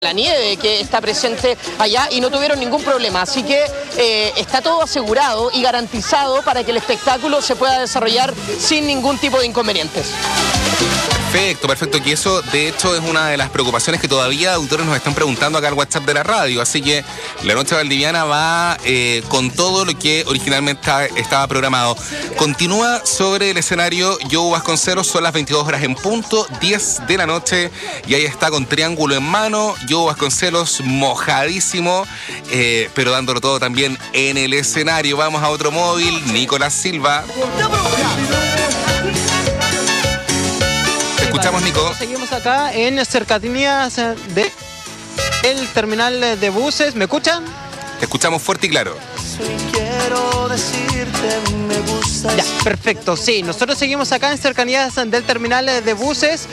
la nieve que está presente allá y no tuvieron ningún problema, así que está todo asegurado y garantizado para que el espectáculo se pueda desarrollar sin ningún tipo de inconvenientes. Perfecto, que eso de hecho es una de las preocupaciones que todavía auditores nos están preguntando acá al WhatsApp de la radio, así que la noche valdiviana va con todo lo que originalmente estaba programado. Continúa sobre el escenario Joe Vasconcelos, son las 22 horas en punto, 10 de la noche, y ahí está con triángulo en mano, Joe Vasconcelos mojadísimo, pero dándolo todo también en el escenario. Vamos a otro móvil, Nicolás Silva. Escuchamos, Nico. Seguimos acá en cercanías de el terminal de buses. ¿Me escuchan? Te escuchamos fuerte y claro. Ya, perfecto. Sí, nosotros seguimos acá en cercanías del terminal de buses,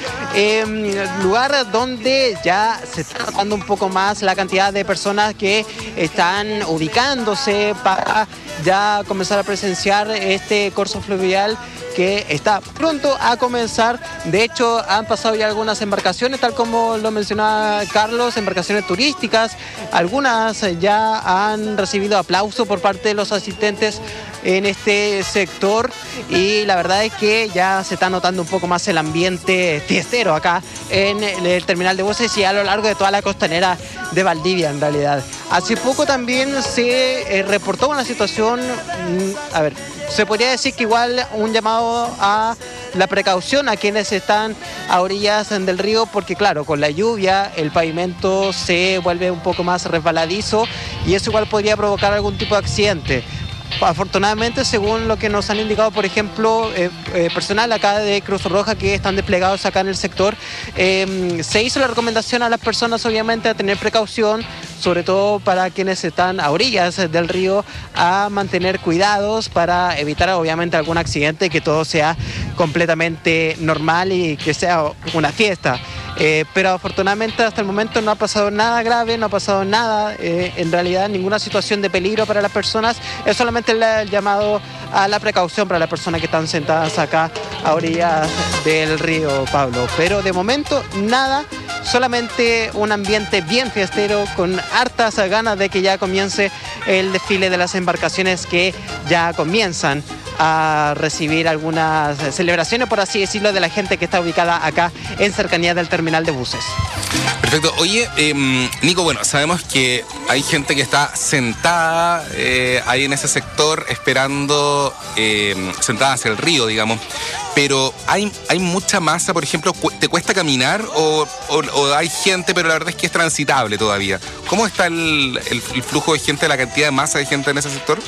lugar donde ya se está notando un poco más la cantidad de personas que están ubicándose para ya comenzar a presenciar este corso fluvial que está pronto a comenzar. De hecho, han pasado ya algunas embarcaciones, tal como lo mencionaba Carlos, embarcaciones turísticas. Algunas ya han recibido aplauso por parte de los asistentes en este sector y la verdad es que ya se está notando un poco más el ambiente fiestero acá en el terminal de buses y a lo largo de toda la costanera de Valdivia en realidad. Hace poco también se reportó una situación, se podría decir que igual un llamado a la precaución a quienes están a orillas del río, porque claro, con la lluvia el pavimento se vuelve un poco más resbaladizo y eso igual podría provocar algún tipo de accidente. Afortunadamente, según lo que nos han indicado, por ejemplo, personal acá de Cruz Roja que están desplegados acá en el sector, se hizo la recomendación a las personas obviamente a tener precaución, sobre todo para quienes están a orillas del río, a mantener cuidados para evitar obviamente algún accidente, que todo sea completamente normal y que sea una fiesta. Pero afortunadamente hasta el momento no ha pasado nada grave, no ha pasado nada, en realidad ninguna situación de peligro para las personas, es solamente el llamado a la precaución para las personas que están sentadas acá a orillas del río, Pablo. Pero de momento nada, solamente un ambiente bien fiestero con hartas ganas de que ya comience el desfile de las embarcaciones que ya comienzan a recibir algunas celebraciones, por así decirlo, de la gente que está ubicada acá en cercanía del terminal de buses. Perfecto. Oye, Nico, bueno, sabemos que hay gente que está sentada ahí en ese sector esperando, sentada hacia el río, digamos, pero hay mucha masa, por ejemplo, ¿te cuesta caminar o hay gente, pero la verdad es que es transitable todavía? ¿Cómo está el flujo de gente, la cantidad de masa de gente en ese sector?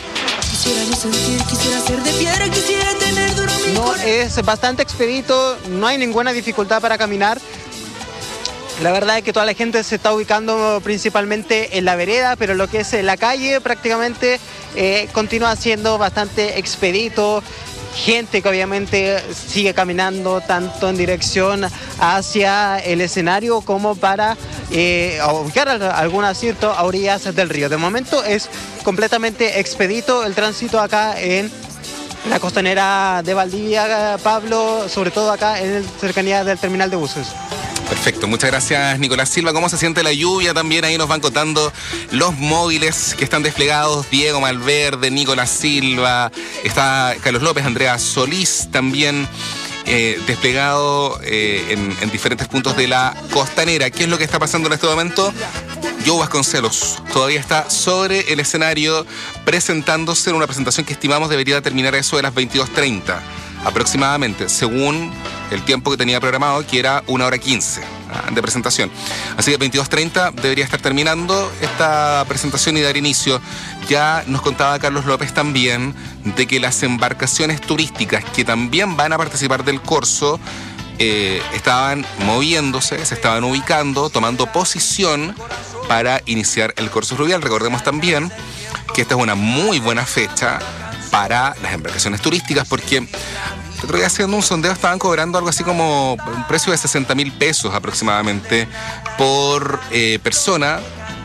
No, es bastante expedito, no hay ninguna dificultad para caminar. La verdad es que toda la gente se está ubicando principalmente en la vereda, pero lo que es la calle prácticamente continúa siendo bastante expedito. Gente que obviamente sigue caminando tanto en dirección hacia el escenario como para ubicar algunas ciertas orillas del río. De momento es completamente expedito el tránsito acá en la costanera de Valdivia, Pablo, sobre todo acá en cercanía del terminal de buses. Perfecto, muchas gracias, Nicolás Silva. ¿Cómo se siente la lluvia? También ahí nos van contando los móviles que están desplegados. Diego Malverde, Nicolás Silva, está Carlos López, Andrea Solís también desplegado en diferentes puntos de la costanera. ¿Qué es lo que está pasando en este momento? Joe Vasconcelos todavía está sobre el escenario presentándose en una presentación que estimamos debería terminar a eso de las 22:30 aproximadamente, según el tiempo que tenía programado, que era 1:15 de presentación. Así que 22:30 debería estar terminando esta presentación y dar inicio. Ya nos contaba Carlos López también de que las embarcaciones turísticas que también van a participar del corso estaban moviéndose, se estaban ubicando, tomando posición para iniciar el corso fluvial. Recordemos también que esta es una muy buena fecha para las embarcaciones turísticas, porque el otro día haciendo un sondeo estaban cobrando algo así como un precio de 60.000 pesos aproximadamente por persona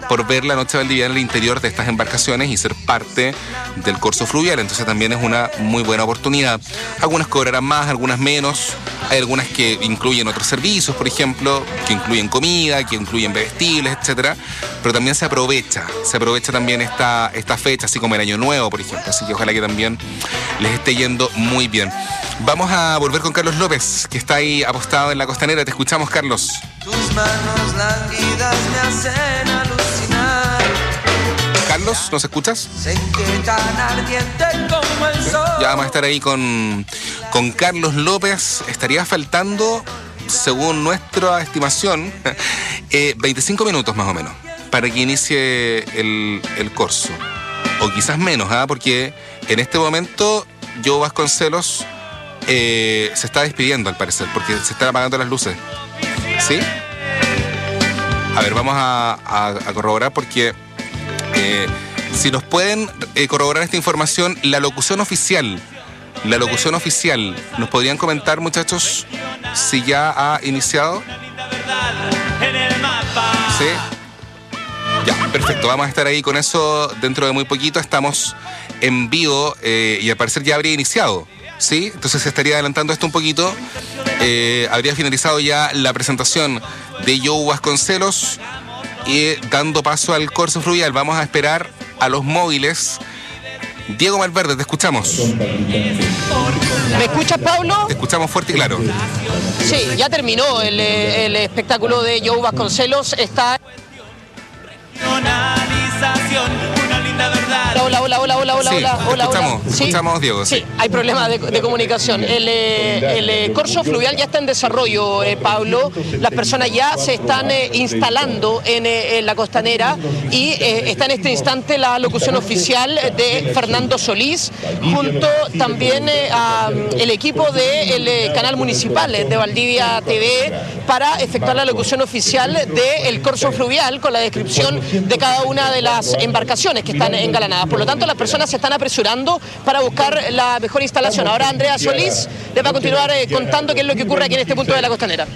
por ver la noche valdiviana en el interior de estas embarcaciones y ser parte del corso fluvial. Entonces también es una muy buena oportunidad. Algunas cobrarán más, algunas menos. Hay algunas que incluyen otros servicios, por ejemplo, que incluyen comida, que incluyen bebestibles, etcétera. Pero también se aprovecha también esta fecha, así como el Año Nuevo, por ejemplo. Así que ojalá que también les esté yendo muy bien. Vamos a volver con Carlos López, que está ahí apostado en la costanera. Te escuchamos, Carlos. Tus manos languidas me hacen alucinar. Carlos, ¿nos escuchas? Sé que tan ardiente como el sol. Ya vamos a estar ahí con Carlos López. Estaría faltando, según nuestra estimación, 25 minutos más o menos para que inicie el corso. O quizás menos, porque en este momento Joe Vasconcelos se está despidiendo, al parecer, porque se están apagando las luces. ¿Sí? A ver, vamos a corroborar porque si nos pueden corroborar esta información, la locución oficial, ¿nos podrían comentar, muchachos, si ya ha iniciado? ¿Sí? Ya, perfecto, vamos a estar ahí con eso dentro de muy poquito. Estamos en vivo y al parecer ya habría iniciado, ¿sí? Entonces se estaría adelantando esto un poquito. Habría finalizado ya la presentación de Joe Vasconcelos y dando paso al corso fluvial. Vamos a esperar a los móviles. Diego Malverde, te escuchamos. ¿Me escuchas, Pablo? Te escuchamos fuerte y claro. Sí, ya terminó el espectáculo de Joe Vasconcelos. Está... Hola. Sí, Hola. Escuchamos, Diego. Sí, hay problemas de comunicación. El corso fluvial ya está en desarrollo, Pablo. Las personas ya se están instalando en la costanera y está en este instante la locución oficial de Fernando Solís, junto también al equipo del canal municipal de Valdivia TV, para efectuar la locución oficial del corso fluvial con la descripción de cada una de las embarcaciones que están engalanadas. Por lo tanto, las personas se están apresurando para buscar la mejor instalación. Ahora Andrea Solís les va a continuar contando qué es lo que ocurre aquí en este punto de la costanera.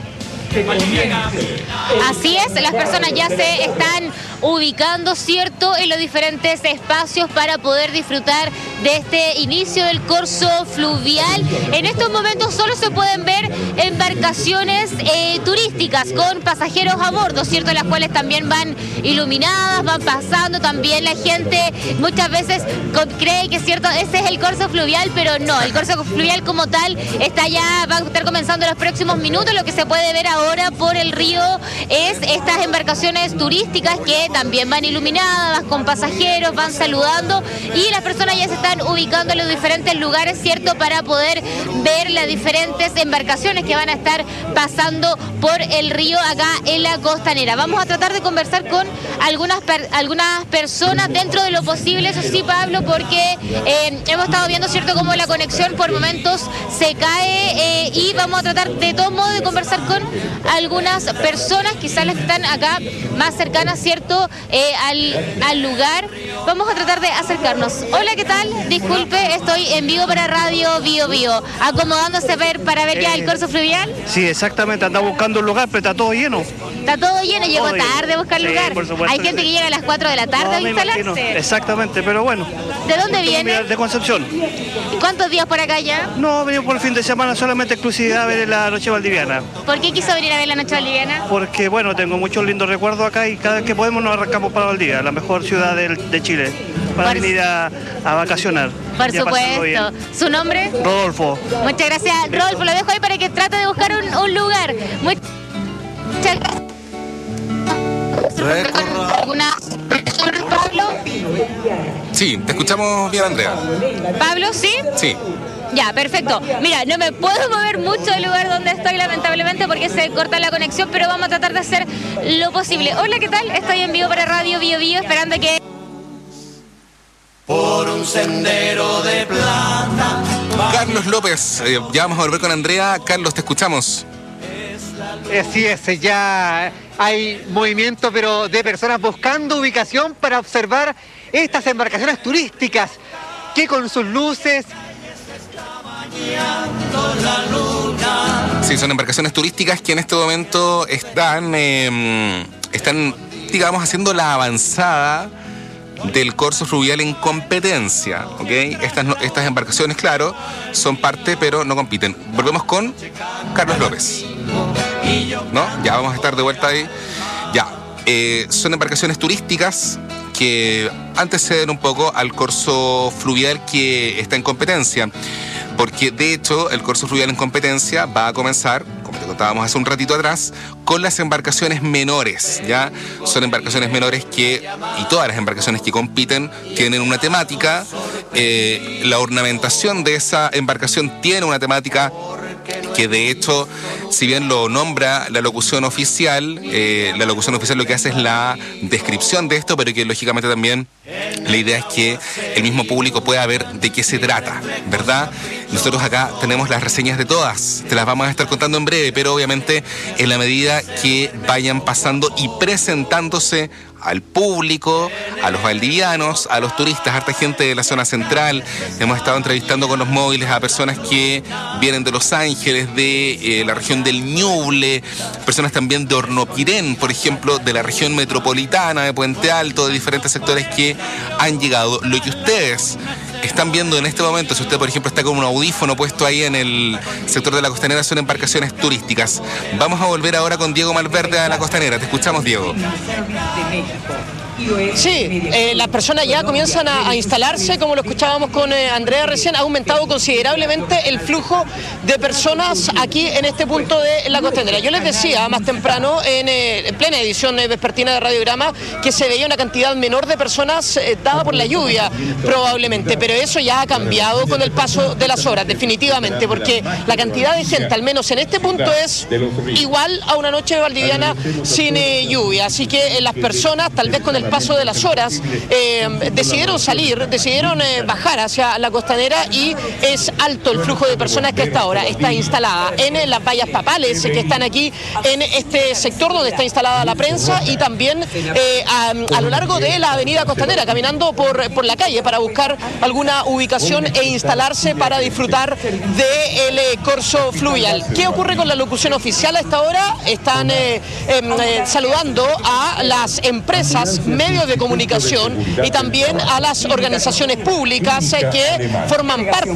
Así es, las personas ya se están ubicando, ¿cierto?, en los diferentes espacios para poder disfrutar de este inicio del corso fluvial. En estos momentos solo se pueden ver embarcaciones turísticas con pasajeros a bordo, ¿cierto?, las cuales también van iluminadas, van pasando. También la gente muchas veces cree que, cierto, ese es el corso fluvial, pero no, el corso fluvial como tal va a estar comenzando en los próximos minutos. Lo que se puede ver ahora por el río es estas embarcaciones turísticas que también van iluminadas, van con pasajeros, van saludando, y las personas ya se están ubicando en los diferentes lugares, ¿cierto?, para poder ver las diferentes embarcaciones que van a estar pasando por el río acá en la costanera. Vamos a tratar de conversar con algunas personas dentro de lo posible, eso sí, Pablo, porque hemos estado viendo, ¿cierto?, cómo la conexión por momentos se cae, y vamos a tratar de todos modos de conversar con algunas personas, quizás las que están acá más cercanas, ¿cierto?, al lugar. Vamos a tratar de acercarnos. Hola, ¿qué tal? Disculpe, estoy en vivo para Radio Bio Bio, acomodándose para ver ya el corso fluvial. Sí, exactamente, anda buscando un lugar, pero está todo lleno. Está todo lleno, llegó tarde a buscar lugar. Por supuesto. Hay gente que llega a las 4 de la tarde a instalarse. Exactamente, pero bueno. ¿De dónde viene? De Concepción. ¿Y cuántos días por acá ya? No, venimos por el fin de semana, solamente exclusividad a ver la noche valdiviana. ¿Por qué quiso venir a ver la noche valdiviana? Porque, bueno, tengo muchos lindos recuerdos acá y cada vez que podemos nos arrancamos para Valdivia, la mejor ciudad de Chile, para venir a vacacionar. Por supuesto. ¿Su nombre? Rodolfo. Muchas gracias, Rodolfo. Lo dejo ahí para que trate de buscar un lugar. Muchas gracias. ¿Alguna persona, Pablo? Sí, te escuchamos bien, Andrea. ¿Pablo, sí? Sí. Ya, perfecto. Mira, no me puedo mover mucho del lugar donde estoy, lamentablemente, porque se corta la conexión, pero vamos a tratar de hacer lo posible. Hola, ¿qué tal? Estoy en vivo para Radio Bio Bio, esperando que... Por un sendero de plata. Carlos López, ya vamos a volver con Andrea. Carlos, te escuchamos. Así es, ya hay movimiento, pero de personas buscando ubicación para observar estas embarcaciones turísticas que con sus luces... Sí, son embarcaciones turísticas que en este momento están digamos, haciendo la avanzada del corso fluvial en competencia, ¿ok? Estas embarcaciones, claro, son parte, pero no compiten. Volvemos con Carlos López, ¿no? Ya vamos a estar de vuelta ahí. Ya, son embarcaciones turísticas que anteceden un poco al corso fluvial que está en competencia, porque de hecho el corso fluvial en competencia va a comenzar, como te contábamos hace un ratito atrás, con las embarcaciones menores, ¿ya? Son embarcaciones menores y todas las embarcaciones que compiten tienen una temática, la ornamentación de esa embarcación tiene una temática que de hecho, si bien lo nombra la locución oficial lo que hace es la descripción de esto, pero que lógicamente también la idea es que el mismo público pueda ver de qué se trata, ¿verdad? Nosotros acá tenemos las reseñas de todas, te las vamos a estar contando en breve, pero obviamente en la medida que vayan pasando y presentándose al público, a los valdivianos, a los turistas, harta gente de la zona central. Hemos estado entrevistando con los móviles a personas que vienen de Los Ángeles, de la región del Ñuble, personas también de Hornopirén, por ejemplo, de la región metropolitana, de Puente Alto, de diferentes sectores que han llegado. Lo que ustedes están viendo en este momento, si usted por ejemplo está con un audífono puesto ahí en el sector de la Costanera, son embarcaciones turísticas. Vamos a volver ahora con Diego Malverde a la Costanera. Te escuchamos, Diego. Sí, las personas ya comienzan a instalarse, como lo escuchábamos con Andrea recién. Ha aumentado considerablemente el flujo de personas aquí en este punto de la Costanera. Yo les decía más temprano, en plena edición vespertina de Radiograma, que se veía una cantidad menor de personas dada por la lluvia, probablemente, pero eso ya ha cambiado con el paso de las horas, definitivamente, porque la cantidad de gente, al menos en este punto, es igual a una noche valdiviana sin lluvia. Así que las personas, tal vez con el paso de las horas, decidieron bajar hacia la Costanera, y es alto el flujo de personas que hasta ahora está instalada en las vallas papales que están aquí en este sector donde está instalada la prensa, y también a lo largo de la avenida Costanera, caminando por la calle para buscar alguna ubicación e instalarse para disfrutar del corso fluvial. ¿Qué ocurre con la locución oficial a esta hora? Están saludando a las empresas, medios de comunicación y también a las organizaciones públicas que forman parte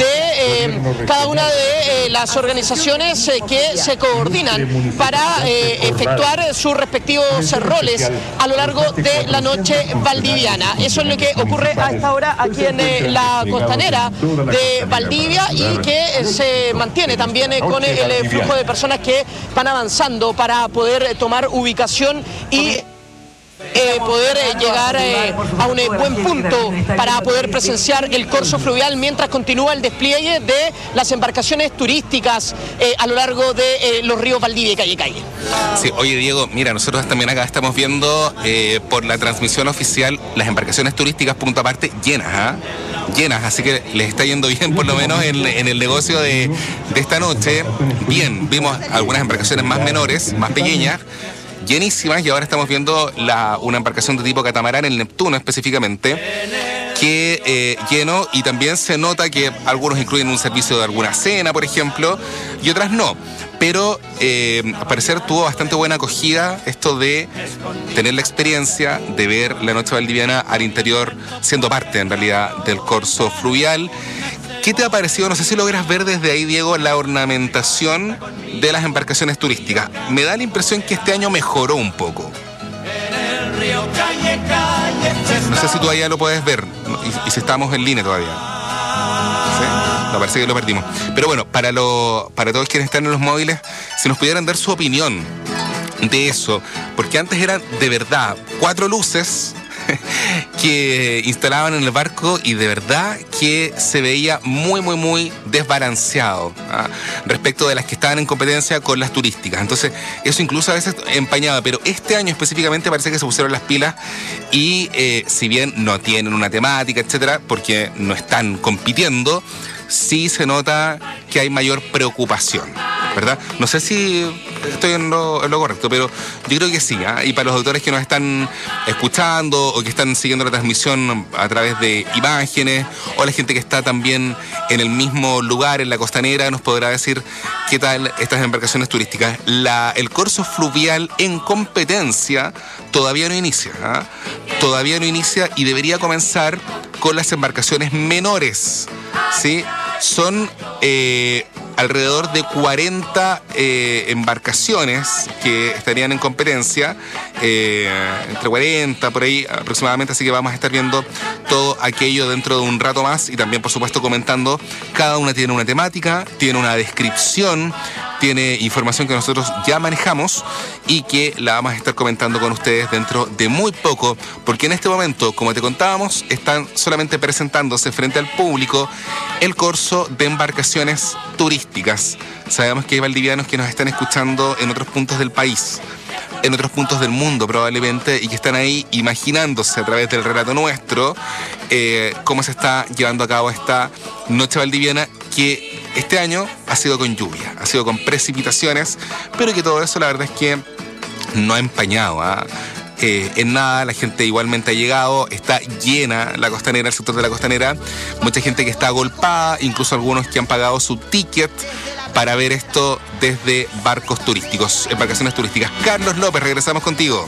de cada una de las organizaciones que se coordinan para efectuar sus respectivos roles a lo largo de la noche valdiviana. Eso es lo que ocurre a esta hora aquí en la Costanera de Valdivia, y que se mantiene también con el flujo de personas que van avanzando para poder tomar ubicación y poder llegar a un buen punto para poder presenciar el corso fluvial mientras continúa el despliegue de las embarcaciones turísticas a lo largo de los ríos Valdivia y Calle. Sí, oye Diego, mira, nosotros también acá estamos viendo por la transmisión oficial las embarcaciones turísticas punto aparte llenas, llenas, así que les está yendo bien por lo menos en el negocio de esta noche. Bien, vimos algunas embarcaciones más menores, más pequeñas, llenísimas, y ahora estamos viendo una embarcación de tipo catamarán, el Neptuno específicamente, que lleno, y también se nota que algunos incluyen un servicio de alguna cena, por ejemplo, y otras no. Pero al parecer tuvo bastante buena acogida esto de tener la experiencia de ver la noche valdiviana al interior, siendo parte en realidad del corso fluvial. ¿Qué te ha parecido? No sé si logras ver desde ahí, Diego, la ornamentación de las embarcaciones turísticas. Me da la impresión que este año mejoró un poco. No sé si tú allá lo puedes ver, y si estamos en línea todavía. ¿Sí? No, parece que lo perdimos. Pero bueno, para todos quienes están en los móviles, si nos pudieran dar su opinión de eso, porque antes eran de verdad 4 luces que instalaban en el barco, y de verdad que se veía muy, muy, muy desbalanceado respecto de las que estaban en competencia con las turísticas. Entonces, eso incluso a veces empañaba, pero este año específicamente parece que se pusieron las pilas, y si bien no tienen una temática, etcétera, porque no están compitiendo, sí se nota que hay mayor preocupación, ¿verdad? No sé si estoy en lo correcto, pero yo creo que sí, ¿eh? Y para los auditores que nos están escuchando o que están siguiendo la transmisión a través de imágenes, o la gente que está también en el mismo lugar, en la costanera, nos podrá decir qué tal estas embarcaciones turísticas. El corso fluvial en competencia todavía no inicia, ¿eh? Todavía no inicia y debería comenzar con las embarcaciones menores, ¿sí? Son alrededor de 40 embarcaciones que estarían en competencia, entre 40 por ahí aproximadamente, así que vamos a estar viendo todo aquello dentro de un rato más y también por supuesto comentando. Cada una tiene una temática, tiene una descripción, tiene información que nosotros ya manejamos y que la vamos a estar comentando con ustedes dentro de muy poco, porque en este momento, como te contábamos, están solamente presentándose frente al público el corso de embarcaciones turísticas. Sabemos que hay valdivianos que nos están escuchando en otros puntos del país, en otros puntos del mundo probablemente, y que están ahí imaginándose a través del relato nuestro cómo se está llevando a cabo esta noche valdiviana, que este año ha sido con lluvia, ha sido con precipitaciones, pero que todo eso la verdad es que no ha empañado en nada. La gente igualmente ha llegado, está llena la costanera, el sector de la costanera, mucha gente que está agolpada, incluso algunos que han pagado su ticket para ver esto desde barcos turísticos, embarcaciones turísticas. Carlos López, regresamos contigo.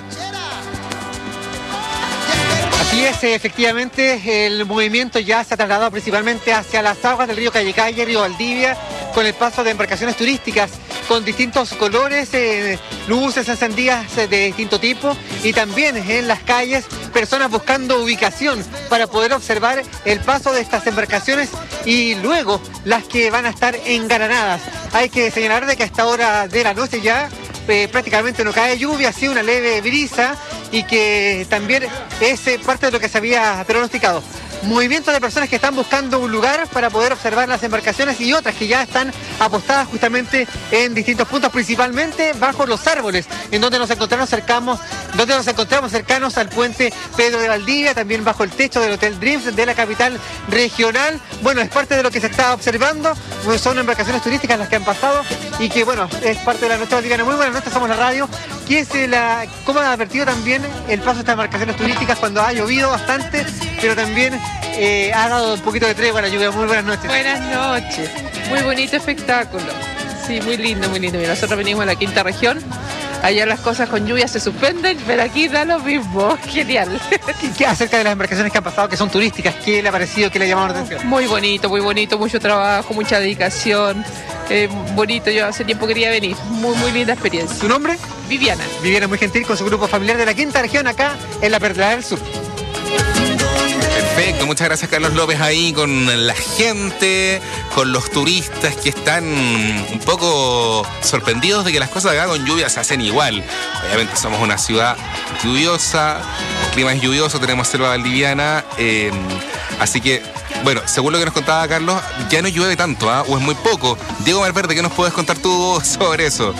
Así es, efectivamente, el movimiento ya se ha trasladado principalmente hacia las aguas del río Callicaya, río Valdivia, con el paso de embarcaciones turísticas con distintos colores, luces encendidas de distinto tipo, y también en las calles personas buscando ubicación para poder observar el paso de estas embarcaciones y luego las que van a estar engalanadas. Hay que señalar de que a esta hora de la noche ya prácticamente no cae lluvia, sí una leve brisa, y que también es parte de lo que se había pronosticado. Movimientos de personas que están buscando un lugar para poder observar las embarcaciones y otras que ya están apostadas justamente en distintos puntos, principalmente bajo los árboles, en donde nos encontramos cercanos al puente Pedro de Valdivia, también bajo el techo del Hotel Dreams de la capital regional. Bueno, es parte de lo que se está observando, pues son embarcaciones turísticas las que han pasado y que bueno, es parte de la noche valdiviana. Muy buenas noches, somos la radio. ¿Cómo ha advertido también el paso de estas embarcaciones turísticas cuando ha llovido bastante, pero también ha dado un poquito de tregua a la lluvia? Muy buenas noches. Buenas noches, muy bonito espectáculo. Sí, muy lindo, muy lindo. Mira, nosotros venimos a la quinta región, allá las cosas con lluvia se suspenden, pero aquí da lo mismo. Genial. ¿Qué acerca de las embarcaciones que han pasado, que son turísticas? ¿Qué le ha parecido, qué le ha llamado la atención? Muy bonito, mucho trabajo, mucha dedicación. Bonito, yo hace tiempo quería venir. Muy linda experiencia. ¿Tu nombre? Viviana. Viviana, muy gentil, con su grupo familiar de la quinta región acá en la Perla del Sur. Perfecto, muchas gracias Carlos López ahí con la gente, con los turistas que están un poco sorprendidos de que las cosas acá con lluvia se hacen igual. Obviamente somos una ciudad lluviosa, el clima es lluvioso, tenemos selva valdiviana, así que, bueno, según lo que nos contaba Carlos, ya no llueve tanto, o es muy poco. Diego Malverde, ¿qué nos puedes contar tú sobre eso?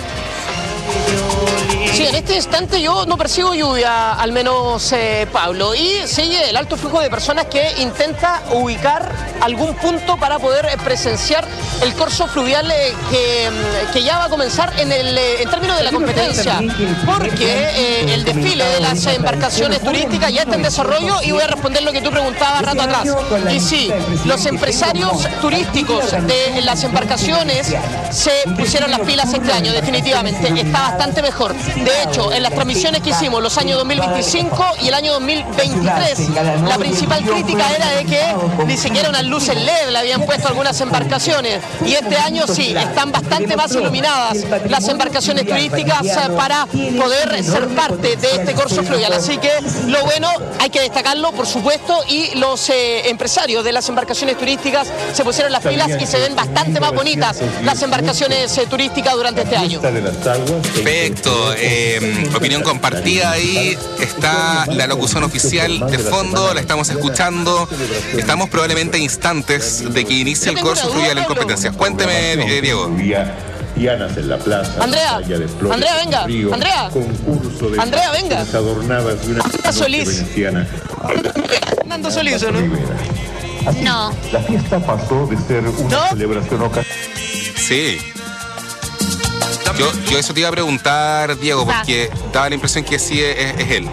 Sí, en este instante yo no percibo lluvia, al menos Pablo, y sigue el alto flujo de personas que intenta ubicar algún punto para poder presenciar el corso fluvial que ya va a comenzar en términos de la competencia, porque el desfile de las embarcaciones turísticas ya está en desarrollo, y voy a responder lo que tú preguntabas rato atrás. Y sí, los empresarios turísticos de las embarcaciones se pusieron las pilas este año, definitivamente, está bastante mejor. De hecho, en las transmisiones que hicimos los años 2025 y el año 2023, la principal crítica era de que ni siquiera unas luces LED le habían puesto algunas embarcaciones, y este año sí, están bastante más iluminadas las embarcaciones turísticas para poder ser parte de este corso fluvial. Así que lo bueno, hay que destacarlo, por supuesto, y los empresarios de las embarcaciones turísticas se pusieron las pilas y se ven bastante más bonitas las embarcaciones turísticas durante este año. Perfecto. Opinión compartida ahí, está la locución oficial de fondo, la estamos escuchando, estamos probablemente a instantes de que inicie el corso fluvial en competencias. Cuénteme, Diego. Dianas en la plaza. Andrea, venga. Andrea, venga. Adornadas de una Solís. Fernando Solís, ¿no? No. La fiesta pasó de ser una celebración ocasional. Sí. Yo eso te iba a preguntar, Diego, porque daba la impresión que sí es él.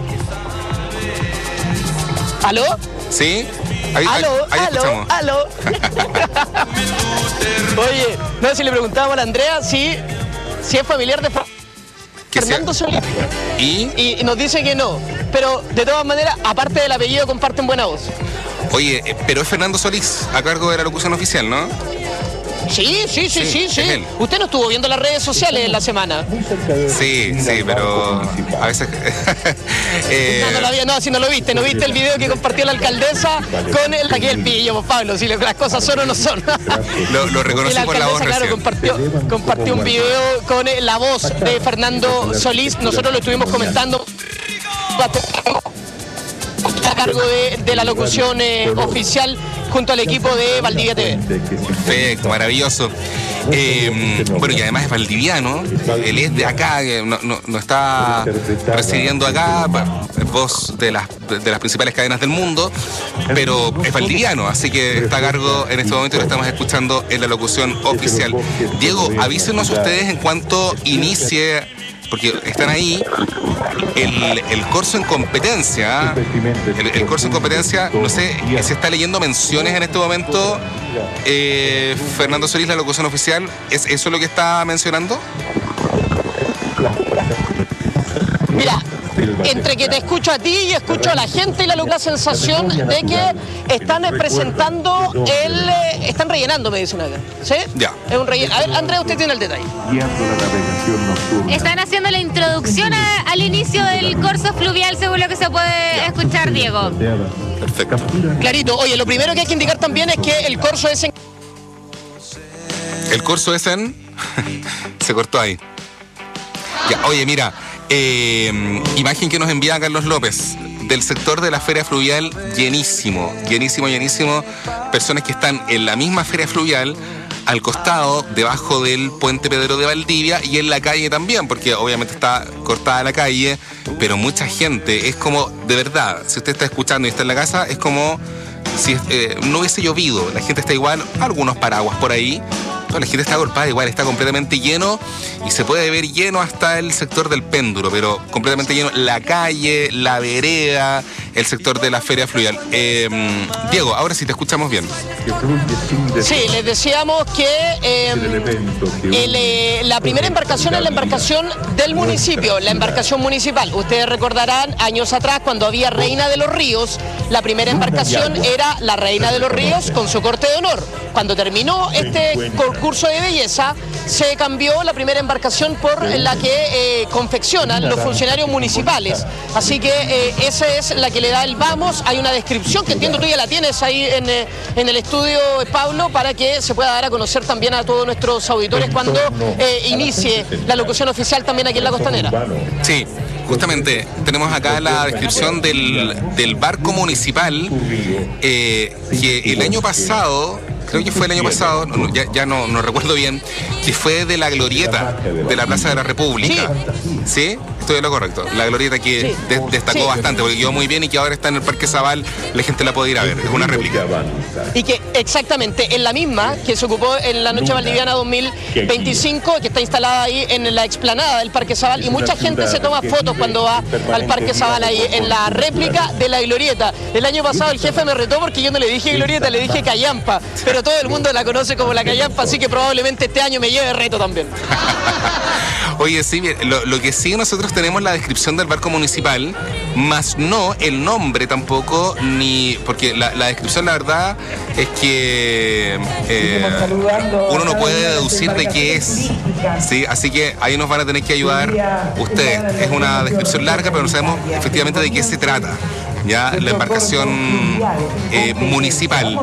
¿Aló? ¿Sí? Ahí escuchamos. Aló. Oye, no, si le preguntábamos a la Andrea si es familiar de Fernando Solís. ¿Y? Y nos dice que no. Pero de todas maneras, aparte del apellido, comparten buena voz. Oye, pero es Fernando Solís a cargo de la locución oficial, ¿no? Sí. Es él. Usted no estuvo viendo las redes sociales en la semana. Sí, pero a veces... Si no lo viste, ¿no viste el video que compartió la alcaldesa con el pillo, Pablo? Si las cosas son o no son. Lo reconocí por la voz claro, recién. compartió un video con la voz de Fernando Solís. Nosotros lo estuvimos comentando a cargo de la locución oficial junto al equipo de Valdivia TV. Perfecto, maravilloso. Bueno, y además es valdiviano, él es de acá, no está residiendo acá, es voz de las principales cadenas del mundo, pero es valdiviano, así que está a cargo en este momento y lo estamos escuchando en la locución oficial. Diego, avísenos ustedes en cuanto inicie, porque están ahí, el corso en competencia. El corso en competencia, no sé, se está leyendo menciones en este momento. Fernando Solís, la locución oficial, ¿es eso lo que está mencionando? Mira, entre que te escucho a ti y escucho a la gente y la sensación de que están presentando están rellenando, me dicen acá. ¿Sí? Ya. Es un relleno. A ver, Andrea, usted tiene el detalle. Están haciendo la introducción al inicio del corso fluvial, según lo que se puede escuchar, Diego. Perfecto. Clarito. Oye, lo primero que hay que indicar también es que el corso es en... El corso es en... Se cortó ahí. Ya, oye, mira, imagen que nos envía Carlos López del sector de la feria fluvial, llenísimo. Personas que están en la misma feria fluvial, al costado, debajo del puente Pedro de Valdivia y en la calle también, porque obviamente está cortada la calle, pero mucha gente, es como, de verdad, si usted está escuchando y está en la casa, es como si no hubiese llovido, la gente está igual, algunos paraguas por ahí, pero la gente está agolpada igual, está completamente lleno y se puede ver lleno hasta el sector del péndulo, pero completamente lleno la calle, la vereda, el sector de la feria fluvial. Diego, ahora sí te escuchamos bien. Sí, les decíamos que la primera embarcación es la embarcación del municipio, la embarcación municipal. Ustedes recordarán años atrás cuando había Reina de los Ríos, la primera embarcación era la Reina de los Ríos con su corte de honor. Cuando terminó este concurso de belleza, se cambió la primera embarcación por la que confeccionan los funcionarios municipales. Así que esa es la que le da el vamos. Hay una descripción que entiendo tú ya la tienes ahí en el estudio, Pablo, para que se pueda dar a conocer también a todos nuestros auditores cuando inicie la locución oficial también aquí en la Costanera. Sí, justamente tenemos acá la descripción del barco municipal que el año pasado, creo que fue el año pasado, ya no recuerdo bien, que fue de la glorieta de la Plaza de la República. ¿Sí? Estoy en lo correcto. La glorieta que destacó bastante, porque quedó muy bien y que ahora está en el Parque Zabal, la gente la puede ir a ver. Es una réplica. Y que exactamente en la misma que se ocupó en la Noche Valdiviana 2025, que está instalada ahí en la explanada del Parque Zabal, y mucha gente se toma fotos cuando va al Parque Zabal ahí en la réplica de la glorieta. El año pasado el jefe me retó porque yo no le dije glorieta, le dije callampa, pero todo el mundo la conoce como la callampa, así que probablemente este año me lleve reto también. Oye, sí, lo que sí, nosotros tenemos la descripción del barco municipal, más no el nombre tampoco, ni porque la descripción, la verdad, es que uno no puede deducir de qué es, ¿sí? Así que ahí nos van a tener que ayudar ustedes. Es una descripción larga, pero no sabemos efectivamente de qué se trata. Ya la embarcación municipal.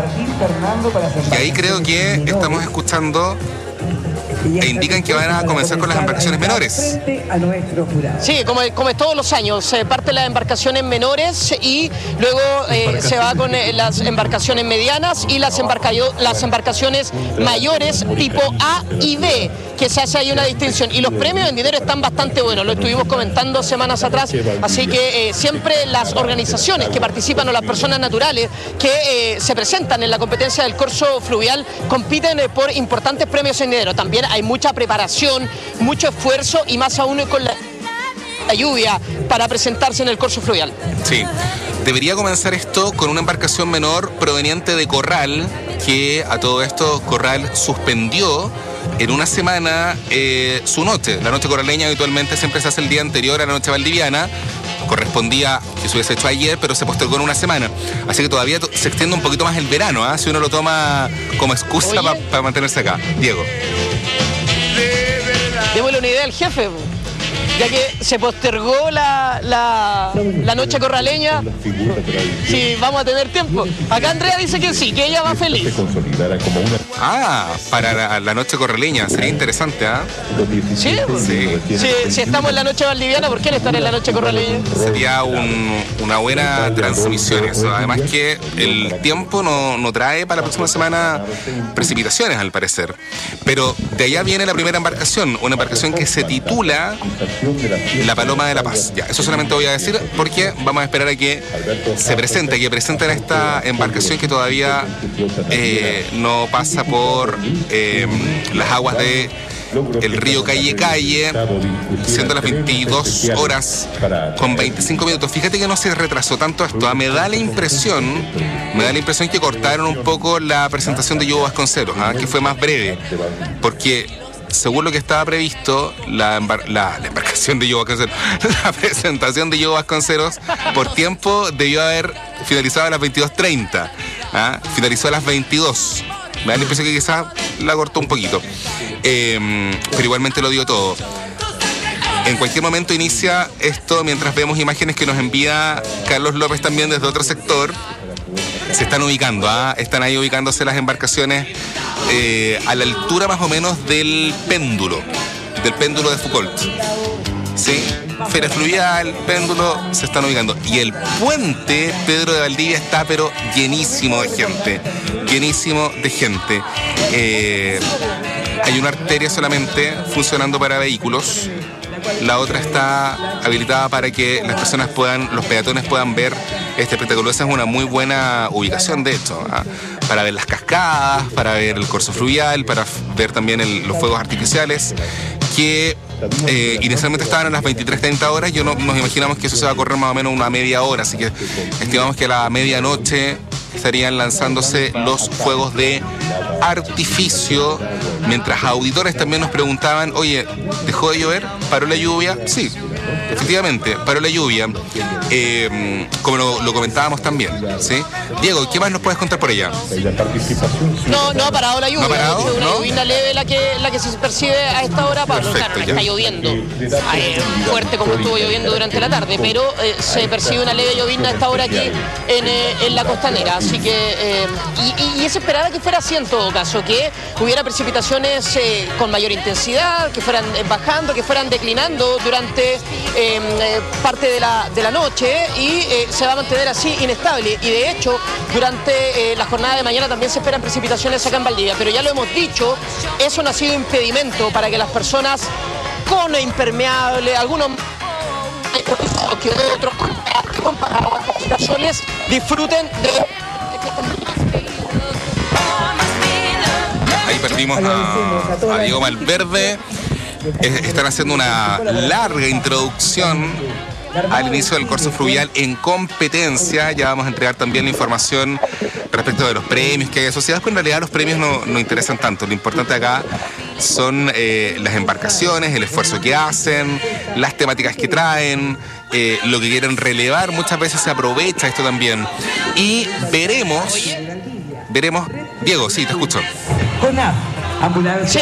Y ahí creo que estamos escuchando e indican que van a comenzar con las embarcaciones menores. Sí, como es todos los años, se parte las embarcaciones menores y luego se va con las embarcaciones medianas y las embarcaciones mayores tipo A y B. que se hace ahí una distinción. Y los premios en dinero están bastante buenos, lo estuvimos comentando semanas atrás, así que siempre las organizaciones que participan o las personas naturales que se presentan en la competencia del corso fluvial compiten por importantes premios en dinero. También hay mucha preparación, mucho esfuerzo y más aún con la lluvia para presentarse en el corso fluvial. Sí, debería comenzar esto con una embarcación menor proveniente de Corral, que a todo esto Corral suspendió en una semana su noche. La noche corraleña habitualmente siempre se hace el día anterior a la noche valdiviana. Correspondía que se hubiese hecho ayer, pero se postergó en una semana. Así que todavía se extiende un poquito más el verano, si uno lo toma como excusa para mantenerse acá. Diego. Démosle una idea al jefe, ya que se postergó la noche corraleña. Sí, vamos a tener tiempo. Acá Andrea dice que sí, que ella va feliz. Para la noche corraleña, sería interesante, ¿ah? Sí, si estamos en la noche valdiviana, ¿por qué no estar en la noche corraleña? Sería una buena transmisión eso. Además que el tiempo no trae para la próxima semana precipitaciones, al parecer. Pero de allá viene la primera embarcación, una embarcación que se titula La Paloma de la Paz. Ya, eso solamente voy a decir porque vamos a esperar a que se presente, que presenten esta embarcación que todavía no pasa por las aguas de el río Calle, siendo las 22 horas con 25 minutos. Fíjate que no se retrasó tanto esto. Me da la impresión que cortaron un poco la presentación de Yogo Vasconcelos, que fue más breve, porque según lo que estaba previsto, la embarcación de Yogo Vasconcelos, la presentación de Yogo Vasconcelos por tiempo debió haber finalizado a las 22:30. Finalizó a las 22. Me da la impresión que quizás la cortó un poquito. Pero igualmente lo dio todo. En cualquier momento inicia esto mientras vemos imágenes que nos envía Carlos López también desde otro sector. Se están ubicando, están ahí ubicándose las embarcaciones a la altura más o menos del péndulo de Foucault. ¿Sí? Feria fluvial, péndulo, se están ubicando. Y el puente Pedro de Valdivia está pero llenísimo de gente. Hay una arteria solamente funcionando para vehículos. La otra está habilitada para que los peatones puedan ver este espectáculo. Esa es una muy buena ubicación, de hecho, para ver las cascadas, para ver el corso fluvial, para ver también los fuegos artificiales, que inicialmente estaban a las 23:30 horas. Nos imaginamos que eso se va a correr más o menos una media hora, así que estimamos que a la medianoche estarían lanzándose los fuegos de artificio, mientras auditores también nos preguntaban, oye, ¿dejó de llover? ¿Paró la lluvia? Sí, efectivamente, paró la lluvia, como lo comentábamos también, ¿sí? Diego, ¿qué más nos puedes contar por allá? No ha parado la lluvia. ¿No ha parado? Una lluvia leve la que se percibe a esta hora, Pablo. Perfecto, claro, está lloviendo fuerte como estuvo lloviendo durante la tarde, pero se percibe una leve llovizna a esta hora aquí en la costanera. Así que, y se esperaba que fuera así en todo caso, que hubiera precipitaciones con mayor intensidad, que fueran bajando, que fueran declinando durante parte de la noche, y se va a mantener así inestable. Y de hecho, durante la jornada de mañana también se esperan precipitaciones acá en Valdivia, pero ya lo hemos dicho, eso no ha sido impedimento para que las personas con impermeable, algunos que otros con precipitaciones, disfruten de... Ahí perdimos a Diego Malverde. Están haciendo una larga introducción al inicio del corso fluvial en competencia. Ya vamos a entregar también la información respecto de los premios que hay asociados, pero en realidad los premios no interesan tanto. Lo importante acá son las embarcaciones, el esfuerzo que hacen, las temáticas que traen, lo que quieren relevar. Muchas veces se aprovecha esto también. Y veremos, Diego, sí, te escucho. Sí,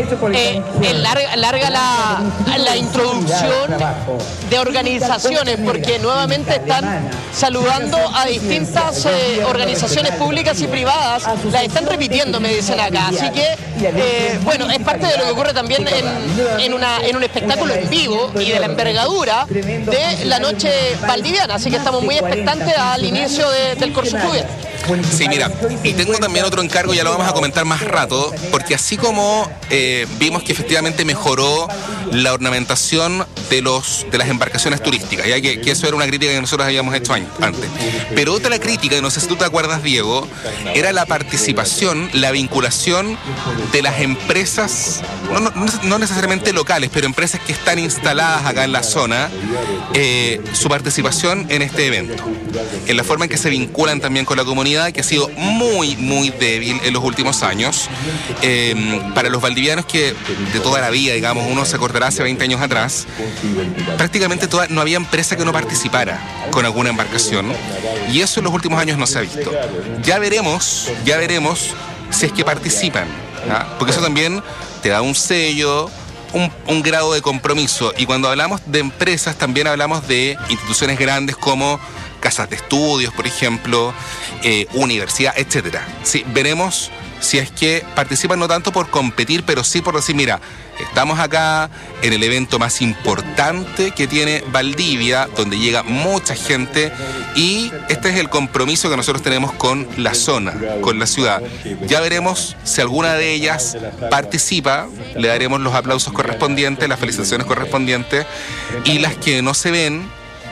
larga la introducción de organizaciones, porque nuevamente están saludando a distintas organizaciones públicas y privadas. Las están repitiendo, me dicen acá. Así que, bueno, es parte de lo que ocurre también en un espectáculo en vivo y de la envergadura de la noche valdiviana. Así que estamos muy expectantes al inicio del corso fluvial. Sí, mira, y tengo también otro encargo, ya lo vamos a comentar más rato, porque así como vimos que efectivamente mejoró la ornamentación de las embarcaciones turísticas, ya que eso era una crítica que nosotros habíamos hecho antes. Pero otra crítica, no sé si tú te acuerdas, Diego, era la participación, la vinculación de las empresas, no necesariamente locales, pero empresas que están instaladas acá en la zona, su participación en este evento, en la forma en que se vinculan también con la comunidad, que ha sido muy, muy débil en los últimos años. Para los valdivianos que de toda la vida, digamos, uno se acordará hace 20 años atrás, prácticamente no había empresa que no participara con alguna embarcación, y eso en los últimos años no se ha visto. Ya veremos si es que participan, ¿ah? Porque eso también te da un sello, un grado de compromiso, y cuando hablamos de empresas también hablamos de instituciones grandes como casas de estudios, por ejemplo, universidad, etcétera. Sí, veremos si es que participan no tanto por competir, pero sí por decir, mira, estamos acá en el evento más importante que tiene Valdivia, donde llega mucha gente, y este es el compromiso que nosotros tenemos con la zona, con la ciudad. Ya veremos si alguna de ellas participa, le daremos los aplausos correspondientes, las felicitaciones correspondientes, y las que no se ven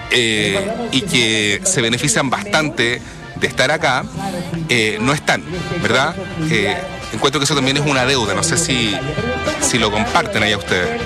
y que se benefician bastante de estar acá, no están, ¿verdad? Encuentro que eso también es una deuda, no sé si lo comparten allá ustedes.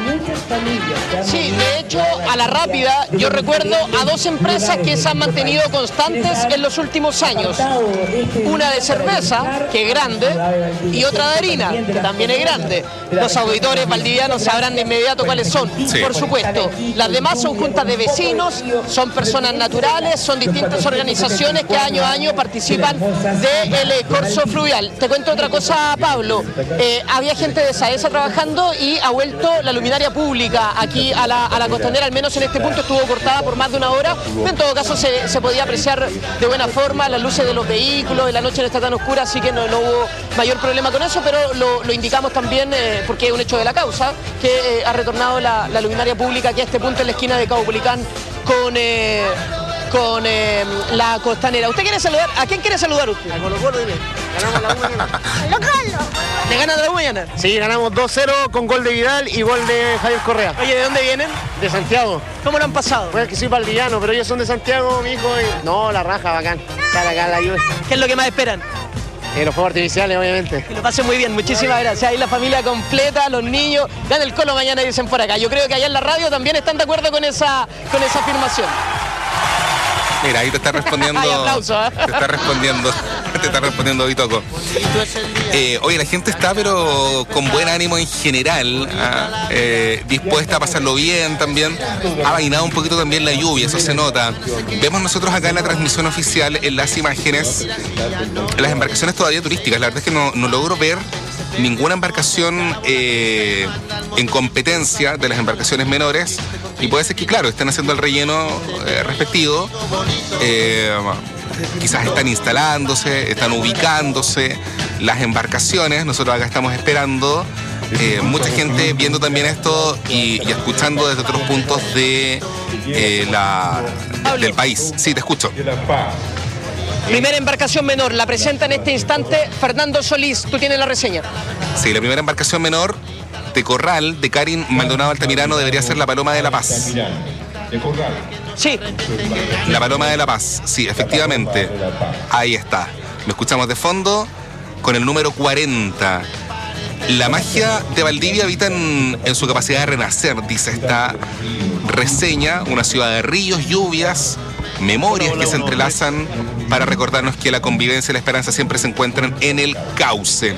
Sí, de hecho, a la rápida, yo recuerdo a dos empresas que se han mantenido constantes en los últimos años. Una de cerveza, que es grande, y otra de harina, que también es grande. Los auditores valdivianos sabrán de inmediato cuáles son, sí, por supuesto. Las demás son juntas de vecinos, son personas naturales, son distintas organizaciones que año a año participan del corso fluvial. Te cuento otra cosa, Pablo. Había gente de SAESA trabajando y ha vuelto la luminaria pública aquí a la costanera, al menos en este punto estuvo cortada por más de una hora. En todo caso se podía apreciar de buena forma las luces de los vehículos, la noche no está tan oscura, así que no hubo mayor problema con eso, pero lo indicamos también porque es un hecho de la causa, que ha retornado la luminaria pública aquí a este punto en la esquina de Caupolicán con la costanera. ¿Usted quiere saludar? ¿A quién quiere saludar usted? A Colo-Colo, dime. Ganamos la U mañana. ¿Le ganan la U mañana? Sí, ganamos 2-0 con gol de Vidal y gol de Javier Correa. Oye, ¿de dónde vienen? De Santiago. ¿Cómo lo han pasado? Pues que soy valdiviano, pero ellos son de Santiago, mi hijo. No, la raja, bacán. Estar acá en la lluvia. ¿Qué es lo que más esperan? Los fuegos artificiales, obviamente. Que lo pasen muy bien, muchísimas gracias. Ahí la familia completa, los niños. Gana el Colo mañana, dicen por acá. Yo creo que allá en la radio también están de acuerdo con esa afirmación. Mira, ahí te está respondiendo. Hay aplauso, ¿eh? Te está respondiendo Bitoco. Oye, la gente está pero con buen ánimo en general, dispuesta a pasarlo bien también. Ha vainado un poquito también la lluvia, eso se nota. Vemos nosotros acá en la transmisión oficial, en las imágenes, las embarcaciones todavía turísticas. La verdad es que no logro ver ninguna embarcación en competencia de las embarcaciones menores, y puede ser que, claro, estén haciendo el relleno respectivo. Quizás están instalándose, están ubicándose las embarcaciones. Nosotros acá estamos esperando, mucha gente viendo también esto y escuchando desde otros puntos del país. Sí, te escucho. Primera embarcación menor, la presenta en este instante Fernando Solís. Tú tienes la reseña. Sí, la primera embarcación menor de Corral, de Karin Maldonado Altamirano, debería ser la Paloma de la Paz. Sí. La Paloma de la Paz, sí, efectivamente. Ahí está. Lo escuchamos de fondo con el número 40. La magia de Valdivia habita en su capacidad de renacer, dice esta reseña. Una ciudad de ríos, lluvias, memorias que se entrelazan para recordarnos que la convivencia y la esperanza siempre se encuentran en el cauce.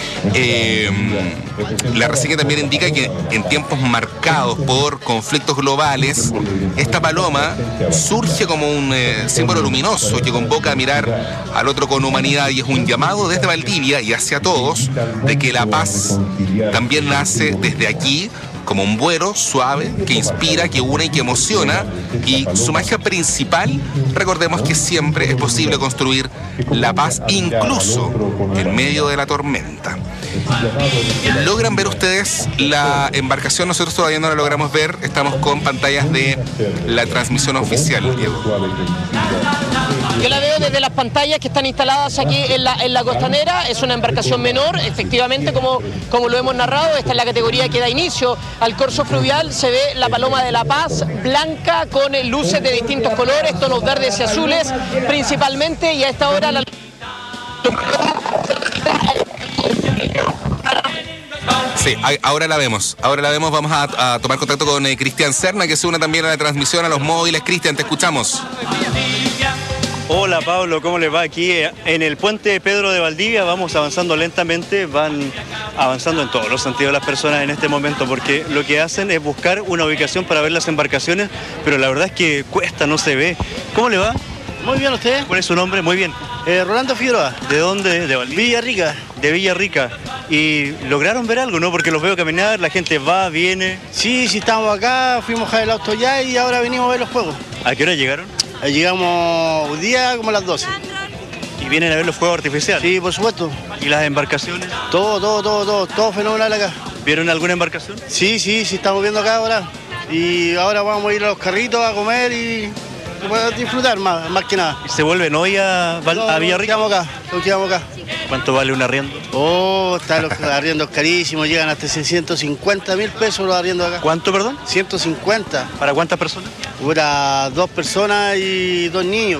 La reseña también indica que en tiempos marcados por conflictos globales, esta paloma surge como un símbolo luminoso que convoca a mirar al otro con humanidad, y es un llamado desde Valdivia y hacia todos de que la paz también nace desde aquí, como un vuelo suave que inspira, que une y que emociona. Y su magia principal, recordemos que siempre es posible construir la paz incluso en medio de la tormenta. ¿Logran ver ustedes la embarcación? Nosotros todavía no la logramos ver, estamos con pantallas de la transmisión oficial, Diego. Yo la veo desde las pantallas que están instaladas aquí en la costanera. Es una embarcación menor, efectivamente, como lo hemos narrado. Esta es la categoría que da inicio al corso fluvial. Se ve la Paloma de la Paz, blanca, con luces de distintos colores, tonos verdes y azules principalmente, y a esta hora la... Sí, ahora la vemos, vamos a tomar contacto con Cristian Serna, que se une también a la transmisión a los móviles. Cristian, te escuchamos. Hola Pablo, ¿cómo les va? Aquí en el puente Pedro de Valdivia vamos avanzando lentamente, van avanzando en todos los sentidos las personas en este momento, porque lo que hacen es buscar una ubicación para ver las embarcaciones, pero la verdad es que cuesta, no se ve. ¿Cómo le va? Muy bien, ¿usted? ¿Cuál es su nombre? Muy bien. Rolando Figueroa. ¿De dónde? ¿De Valdivia? Villarrica. De Villarrica. ¿Y lograron ver algo, no? Porque los veo caminar, la gente va, viene. Sí, estamos acá, fuimos a dejar el auto ya y ahora venimos a ver los juegos. ¿A qué hora llegaron? Llegamos un día como a las 12. ¿Y vienen a ver los fuegos artificiales? Sí, por supuesto. ¿Y las embarcaciones? Todo fenomenal acá. ¿Vieron alguna embarcación? Sí, estamos viendo acá ahora. Y ahora vamos a ir a los carritos a comer y a disfrutar más que nada. ¿Y se vuelven hoy a Villarrica? Nos quedamos acá. ¿Cuánto vale un arriendo? Están los arriendos carísimos, llegan hasta 650.000 pesos los arriendos acá. ¿Cuánto, perdón? 150. ¿Para cuántas personas? Para 2 personas y 2 niños.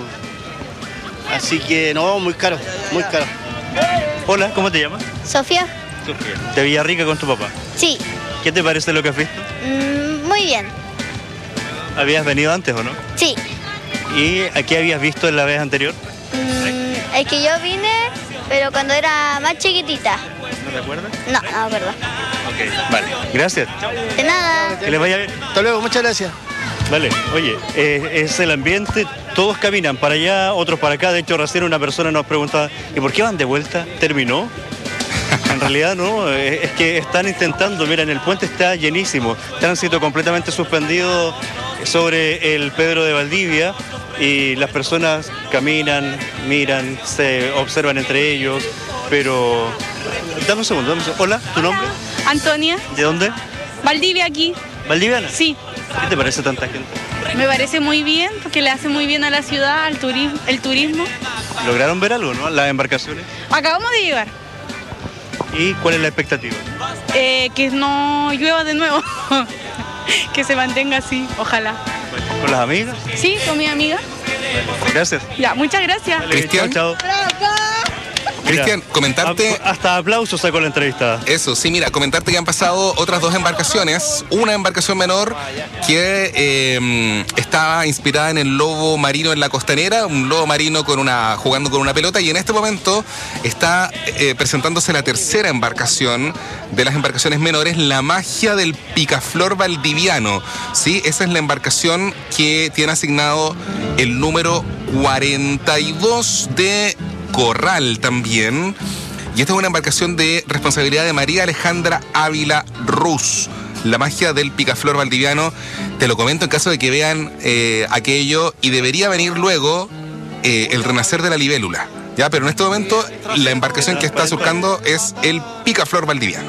Así que no, muy caro, muy caro. Hola, ¿cómo te llamas? Sofía. Sofía. ¿De Villarrica con tu papá? Sí. ¿Qué te parece lo que has visto? Muy bien. ¿Habías venido antes o no? Sí. ¿Y a qué habías visto en la vez anterior? Es que yo vine, pero cuando era más chiquitita. ¿No te acuerdas? No me acuerdo. Ok, vale. Gracias. De nada. Que les vaya bien. Hasta luego, muchas gracias. Vale, oye, es el ambiente, todos caminan para allá, otros para acá. De hecho, recién una persona nos preguntaba, ¿y por qué van de vuelta? ¿Terminó? En realidad no, es que están intentando, miren, el puente está llenísimo, tránsito completamente suspendido sobre el Pedro de Valdivia y las personas caminan, miran, se observan entre ellos, pero... Dame un segundo. Hola, ¿tu nombre? Antonia. ¿De dónde? Valdivia aquí. ¿Valdiviana? Sí. ¿Qué te parece tanta gente? Me parece muy bien, porque le hace muy bien a la ciudad, al el turismo. ¿Lograron ver algo, no? Las embarcaciones. Acabamos de llegar. ¿Y cuál es la expectativa? Que no llueva de nuevo. Que se mantenga así, ojalá. ¿Con las amigas? Sí, con mi amiga. Gracias. Ya, muchas gracias. Cristian. Chao. Cristian, comentarte... Hasta aplausos sacó la entrevista. Eso, sí, mira, comentarte que han pasado otras 2 embarcaciones. Una embarcación menor que estaba inspirada en el lobo marino en la costanera, un lobo marino jugando con una pelota, y en este momento está presentándose la tercera embarcación de las embarcaciones menores, la magia del picaflor valdiviano. ¿Sí? Esa es la embarcación que tiene asignado el número 42 de Corral también, y esta es una embarcación de responsabilidad de María Alejandra Ávila Ruz. La magia del picaflor valdiviano, te lo comento en caso de que vean aquello, y debería venir luego el renacer de la libélula, ¿ya? Pero en este momento la embarcación que está surcando es el picaflor valdiviano.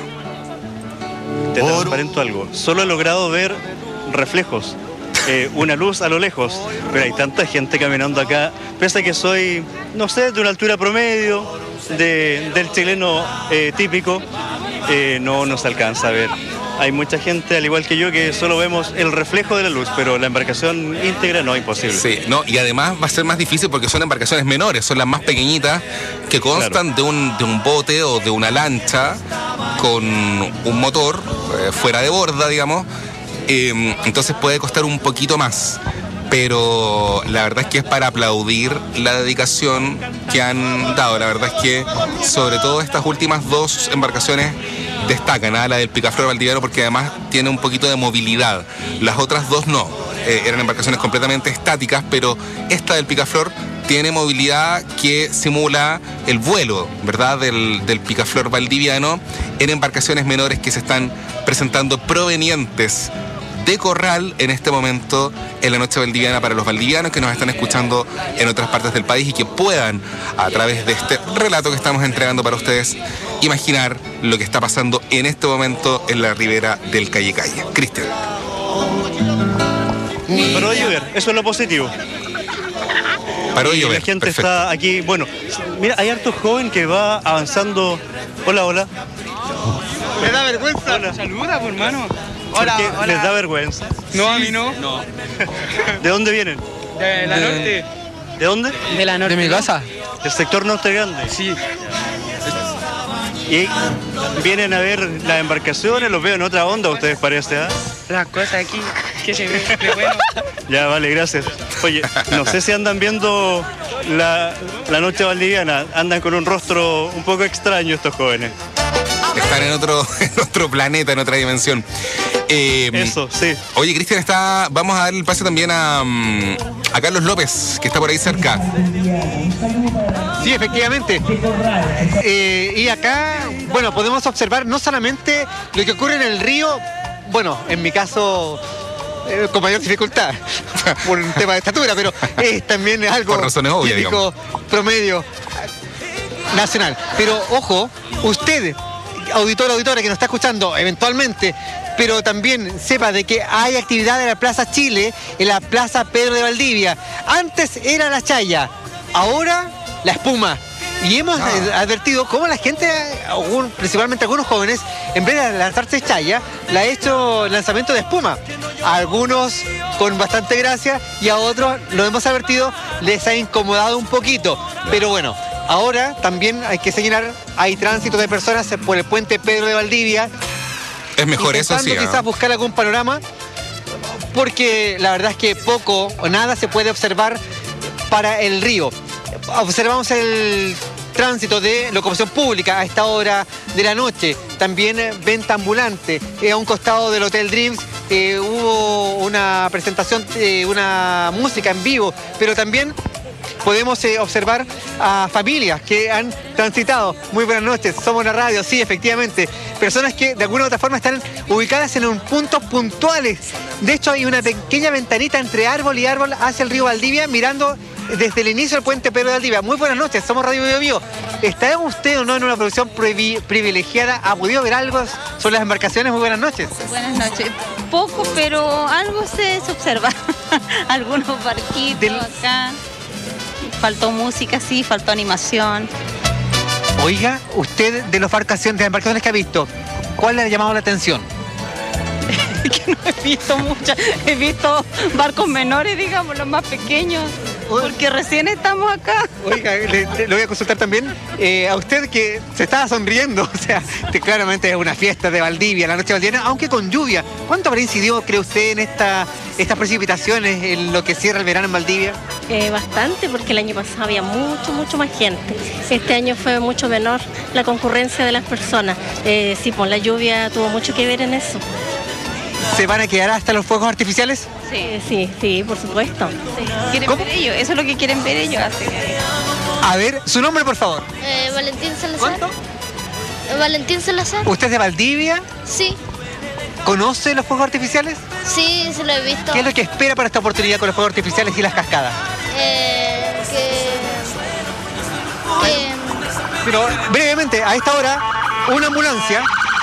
Te transparento algo, solo he logrado ver reflejos. Una luz a lo lejos, pero hay tanta gente caminando acá, pese a que soy, no sé, de una altura promedio, del chileno típico, no se alcanza a ver. Hay mucha gente, al igual que yo, que solo vemos el reflejo de la luz, pero la embarcación íntegra no, imposible. Sí, no, y además va a ser más difícil porque son embarcaciones menores, son las más pequeñitas, que constan de un bote o de una lancha con un motor fuera de borda, digamos. Entonces puede costar un poquito más, pero la verdad es que es para aplaudir la dedicación que han dado. La verdad es que sobre todo estas últimas 2 embarcaciones destacan, la del picaflor valdiviano, porque además tiene un poquito de movilidad. Las otras 2 no, eran embarcaciones completamente estáticas, pero esta del picaflor tiene movilidad que simula el vuelo, ¿verdad?, del picaflor valdiviano en embarcaciones menores que se están presentando provenientes de Corral en este momento en la noche valdiviana, para los valdivianos que nos están escuchando en otras partes del país y que puedan, a través de este relato que estamos entregando para ustedes, imaginar lo que está pasando en este momento en la ribera del Calle Calle. Cristian. Paró de llover, eso es lo positivo. Paró de Y llover, la gente perfecto. está aquí, bueno, mira, hay harto joven que va avanzando. Hola, hola. Me da vergüenza. Hola. Saluda, pues, hermano. ¿Por qué les da vergüenza? No, a mí no. No. ¿De dónde vienen? De la norte. ¿De dónde? De la norte. De mi casa. ¿Del sector norte grande? Sí. Y vienen a ver las embarcaciones, los veo en otra onda, ustedes parece, ¿ah? Las cosas aquí que se ven de bueno. Ya, vale, gracias. Oye, no sé si andan viendo la noche valdiviana, andan con un rostro un poco extraño estos jóvenes. Están en otro planeta, en otra dimensión. Eso, sí. Oye, Cristian, vamos a dar el pase también a Carlos López, que está por ahí cerca. Sí, efectivamente. Y acá, bueno, podemos observar no solamente lo que ocurre en el río, bueno, en mi caso con mayor dificultad, por un tema de estatura, pero es también algo por razones obvias, típico, promedio, nacional. Pero ojo, usted, auditor, auditora que nos está escuchando eventualmente, pero también sepa de que hay actividad en la Plaza Chile, en la Plaza Pedro de Valdivia. Antes era la chaya, ahora la espuma. Y hemos advertido cómo la gente, principalmente algunos jóvenes, en vez de lanzarse chaya, la ha hecho lanzamiento de espuma. A algunos con bastante gracia y a otros, lo hemos advertido, les ha incomodado un poquito. Pero bueno, ahora también hay que señalar, hay tránsito de personas por el puente Pedro de Valdivia. Es mejor eso, sí. Quizás buscar algún panorama, porque la verdad es que poco o nada se puede observar para el río. Observamos el tránsito de locomoción pública a esta hora de la noche. También venta ambulante. A un costado del Hotel Dreams hubo una presentación, una música en vivo, pero también podemos observar a familias que han transitado. Muy buenas noches, somos la radio, sí, efectivamente. Personas que de alguna u otra forma están ubicadas en un puntos puntuales. De hecho, hay una pequeña ventanita entre árbol y árbol hacia el río Valdivia, mirando desde el inicio del puente Pedro de Valdivia. Muy buenas noches, somos Radio Bio Bio. ¿Está usted o no en una producción privilegiada? ¿Ha podido ver algo sobre las embarcaciones? Muy buenas noches. Buenas noches. Poco, pero algo se observa. Algunos barquitos acá. Faltó música, sí, faltó animación. Oiga, usted de las embarcaciones que ha visto, ¿cuál le ha llamado la atención? Que no he visto muchas. He visto barcos menores, digamos, los más pequeños. Porque recién estamos acá. Oiga, le voy a consultar también a usted que se estaba sonriendo. O sea, claramente es una fiesta de Valdivia, la noche valdiviana, aunque con lluvia. ¿Cuánto habrá incidido, cree usted, en estas precipitaciones, en lo que cierra el verano en Valdivia? Bastante, porque el año pasado había mucho más gente. Este año fue mucho menor la concurrencia de las personas. Sí, pues la lluvia tuvo mucho que ver en eso. ¿Se van a quedar hasta los fuegos artificiales? Sí, por supuesto. Sí. ¿Quieren ver ellos? Eso es lo que quieren ver ellos. A ver, su nombre, por favor. Valentín Salazar. ¿Cuánto? Valentín Salazar. ¿Usted es de Valdivia? Sí. ¿Conoce los fuegos artificiales? Sí, se lo he visto. ¿Qué es lo que espera para esta oportunidad con los fuegos artificiales y las cascadas? Pero brevemente, a esta hora, una ambulancia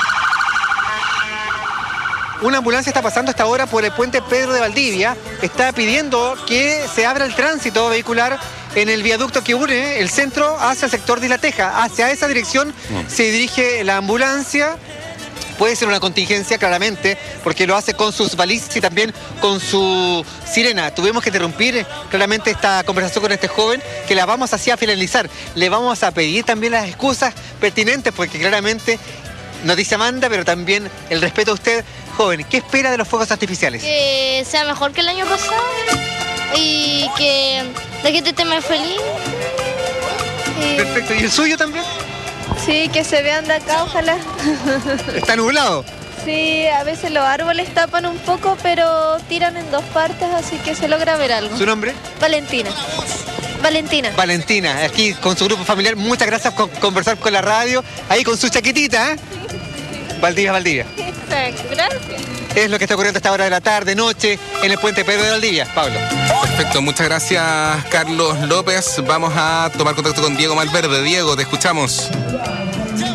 está pasando a esta hora por el puente Pedro de Valdivia. Está pidiendo que se abra el tránsito vehicular en el viaducto que une el centro hacia el sector de La Teja. Hacia esa dirección se dirige la ambulancia. Puede ser una contingencia, claramente, porque lo hace con sus balizas y también con su sirena. Tuvimos que interrumpir claramente esta conversación con este joven, que la vamos así a finalizar. Le vamos a pedir también las excusas pertinentes, porque claramente noticia manda, pero también el respeto a usted, joven. ¿Qué espera de los fuegos artificiales? Que sea mejor que el año pasado y que la gente esté más feliz. Perfecto. ¿Y el suyo también? Sí, que se vean de acá, ojalá. ¿Está nublado? Sí, a veces los árboles tapan un poco, pero tiran en dos partes, así que se logra ver algo. ¿Su nombre? Valentina. Valentina, aquí con su grupo familiar. Muchas gracias por conversar con la radio. Ahí con su chaquetita, ¿eh? Valdivia. Exacto, gracias. Es lo que está ocurriendo a esta hora de la tarde, noche, en el puente Pedro de Valdivia. Pablo. Perfecto, muchas gracias, Carlos López. Vamos a tomar contacto con Diego Malverde. Diego, te escuchamos.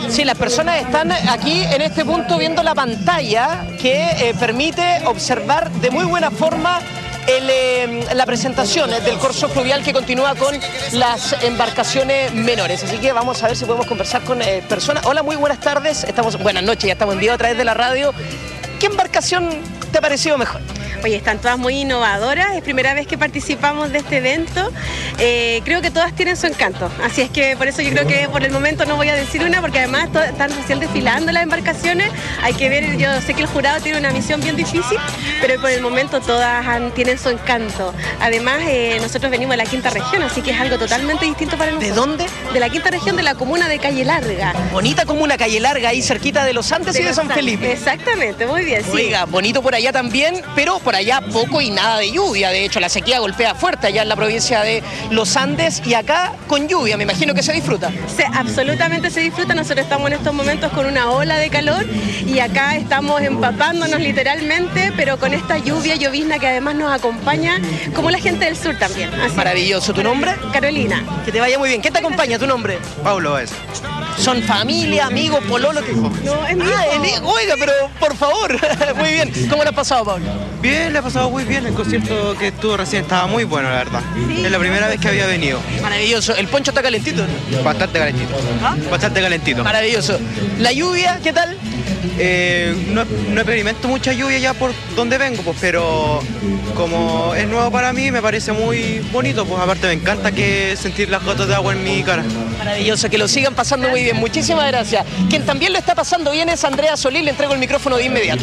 Sí, las personas están aquí en este punto viendo la pantalla que permite observar de muy buena forma la presentación del corso fluvial que continúa con las embarcaciones menores. Así que vamos a ver si podemos conversar con personas. Hola, muy buenas tardes. Buenas noches, ya estamos en vivo a través de la radio. ¿Qué embarcación te ha parecido mejor? Oye, están todas muy innovadoras, es primera vez que participamos de este evento, creo que todas tienen su encanto, así es que por eso yo creo que por el momento no voy a decir una, porque además están recién desfilando las embarcaciones, hay que ver, yo sé que el jurado tiene una misión bien difícil, pero por el momento todas tienen su encanto. Además, nosotros venimos de la quinta región, así que es algo totalmente distinto para nosotros. ¿De dónde? De la quinta región, de la comuna de Calle Larga. Bonita comuna Calle Larga, ahí cerquita de los Andes y de San Felipe. Exactamente, muy bien, sí. Oiga, bonito por allá también, pero por allá poco y nada de lluvia. De hecho, la sequía golpea fuerte allá en la provincia de los Andes y acá con lluvia. Me imagino que se disfruta. Sí, absolutamente se disfruta. Nosotros estamos en estos momentos con una ola de calor y acá estamos empapándonos literalmente, pero con esta lluvia, llovizna que además nos acompaña, como la gente del sur también. Así. Maravilloso. ¿Tu nombre? Carolina. Que te vaya muy bien. ¿Qué te acompaña tu nombre? Paulo es. ¿Son familia, amigos, pololo? No, es mío. Oiga, pero por favor. Muy bien. ¿Cómo le ha pasado, Pablo? Bien, le ha pasado muy bien. El concierto que estuvo recién estaba muy bueno, la verdad. Sí. Es la primera vez que había venido. Maravilloso. ¿El poncho está calentito? Bastante calentito. ¿Ah? Bastante calentito. Maravilloso. ¿La lluvia, qué tal? No experimento mucha lluvia ya por donde vengo, pues, pero como es nuevo para mí, me parece muy bonito. Pues aparte me encanta sentir las gotas de agua en mi cara. Maravilloso, que lo sigan pasando muy bien. Muchísimas gracias. Quien también lo está pasando bien es Andrea Solís. Le entrego el micrófono de inmediato.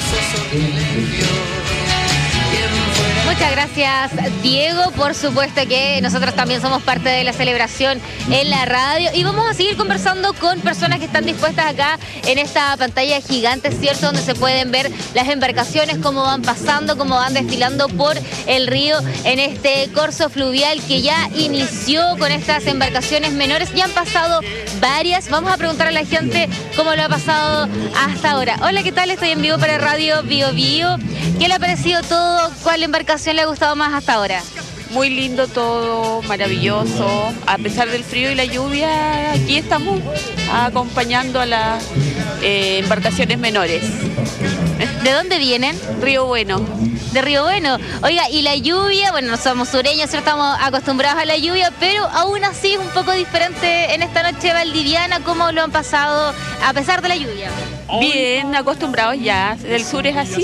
Muchas gracias, Diego. Por supuesto que nosotros también somos parte de la celebración en la radio y vamos a seguir conversando con personas que están dispuestas acá en esta pantalla gigante, ¿cierto? Donde se pueden ver las embarcaciones, cómo van pasando, cómo van desfilando por el río en este corso fluvial que ya inició con estas embarcaciones menores. Ya han pasado varias. Vamos a preguntar a la gente cómo lo ha pasado hasta ahora. Hola, ¿qué tal? Estoy en vivo para Radio Bio Bio. ¿Qué le ha parecido todo? ¿Cuál embarcación le ha gustado más hasta ahora? Muy lindo todo, maravilloso. A pesar del frío y la lluvia, aquí estamos acompañando a las embarcaciones menores. ¿De dónde vienen? Río Bueno. De Río Bueno. Oiga, y la lluvia, bueno, somos sureños, estamos acostumbrados a la lluvia, pero aún así un poco diferente en esta noche valdiviana. ¿Cómo lo han pasado a pesar de la lluvia? Bien, acostumbrados ya. Del sur es así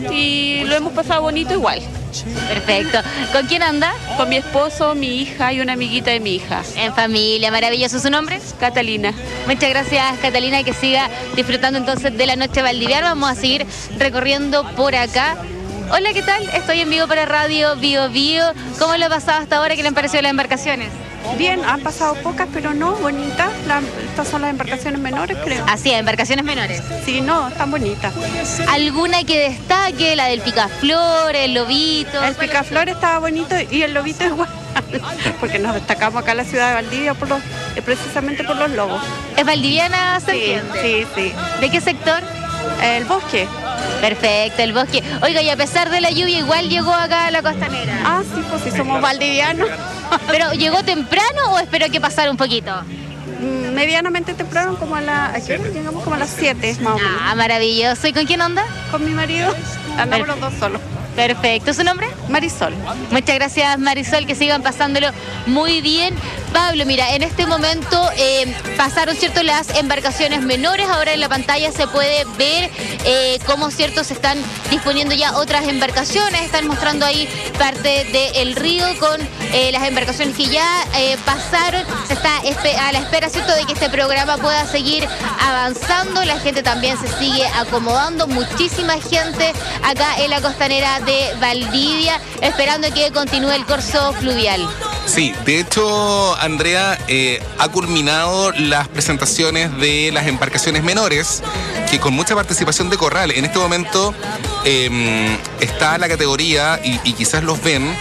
y lo hemos pasado bonito igual. Perfecto. ¿Con quién anda? Con mi esposo, mi hija y una amiguita de mi hija. En familia, maravilloso. ¿Su nombre? Catalina. Muchas gracias, Catalina, que siga disfrutando entonces de la noche valdiviana. Vamos a seguir recorriendo por acá. Hola, ¿qué tal? Estoy en vivo para Radio Bio Bio. ¿Cómo lo ha pasado hasta ahora? ¿Qué le han parecido las embarcaciones? Bien, han pasado pocas, pero no, bonitas. Estas son las embarcaciones menores, creo. Así es, embarcaciones menores. Sí, no, están bonitas. ¿Alguna que destaque? La del Picaflor, el Lobito. El Picaflor estaba bonito y el Lobito igual. Porque nos destacamos acá en la ciudad de Valdivia precisamente por los lobos. ¿Es valdiviana, se entiende? Sí, sí. ¿De qué sector? El Bosque. Perfecto, el Bosque. Oiga, y a pesar de la lluvia, igual llegó acá a la costanera. Ah, sí, pues sí, somos valdivianos. ¿Pero llegó temprano o esperó que pasara un poquito? Medianamente temprano, como llegamos como a las 7 más o menos. Ah, maravilloso. ¿Y con quién anda? Con mi marido. Andamos los dos solos. Perfecto. ¿Su nombre? Marisol. Muchas gracias, Marisol, que sigan pasándolo muy bien. Pablo, mira, en este momento pasaron, ¿cierto?, las embarcaciones menores. Ahora en la pantalla se puede ver cómo, ¿cierto?, se están disponiendo ya otras embarcaciones. Están mostrando ahí parte del río con las embarcaciones que ya pasaron. Se está a la espera, ¿cierto?, de que este programa pueda seguir avanzando. La gente también se sigue acomodando. Muchísima gente acá en la costanera de Valdivia, esperando que continúe el corso fluvial. Sí, de hecho, Andrea, ha culminado las presentaciones de las embarcaciones menores, que con mucha participación de Corral. En este momento está la categoría, y quizás los ven,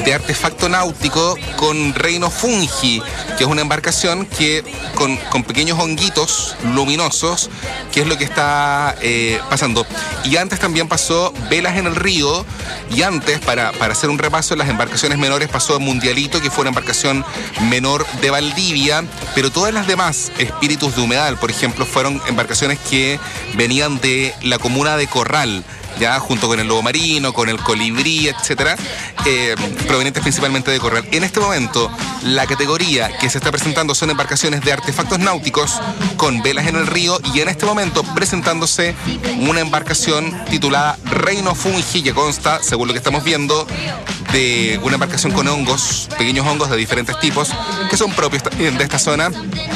de artefacto náutico con Reino Fungi, que es una embarcación que con pequeños honguitos luminosos, que es lo que está pasando. Y antes también pasó Velas en el Río, y antes, para hacer un repaso en las embarcaciones menores, pasó Mundialito, que fue una embarcación menor de Valdivia, pero todas las demás, Espíritus de Humedal, por ejemplo, fueron embarcaciones que venían de la comuna de Corral, ya junto con el lobo marino, con el colibrí, etcétera, provenientes principalmente de Corral. En este momento, la categoría que se está presentando son embarcaciones de artefactos náuticos con Velas en el Río, y en este momento presentándose una embarcación titulada Reino Fungi, que consta, según lo que estamos viendo, de una embarcación con hongos, pequeños hongos de diferentes tipos, que son propios de esta zona,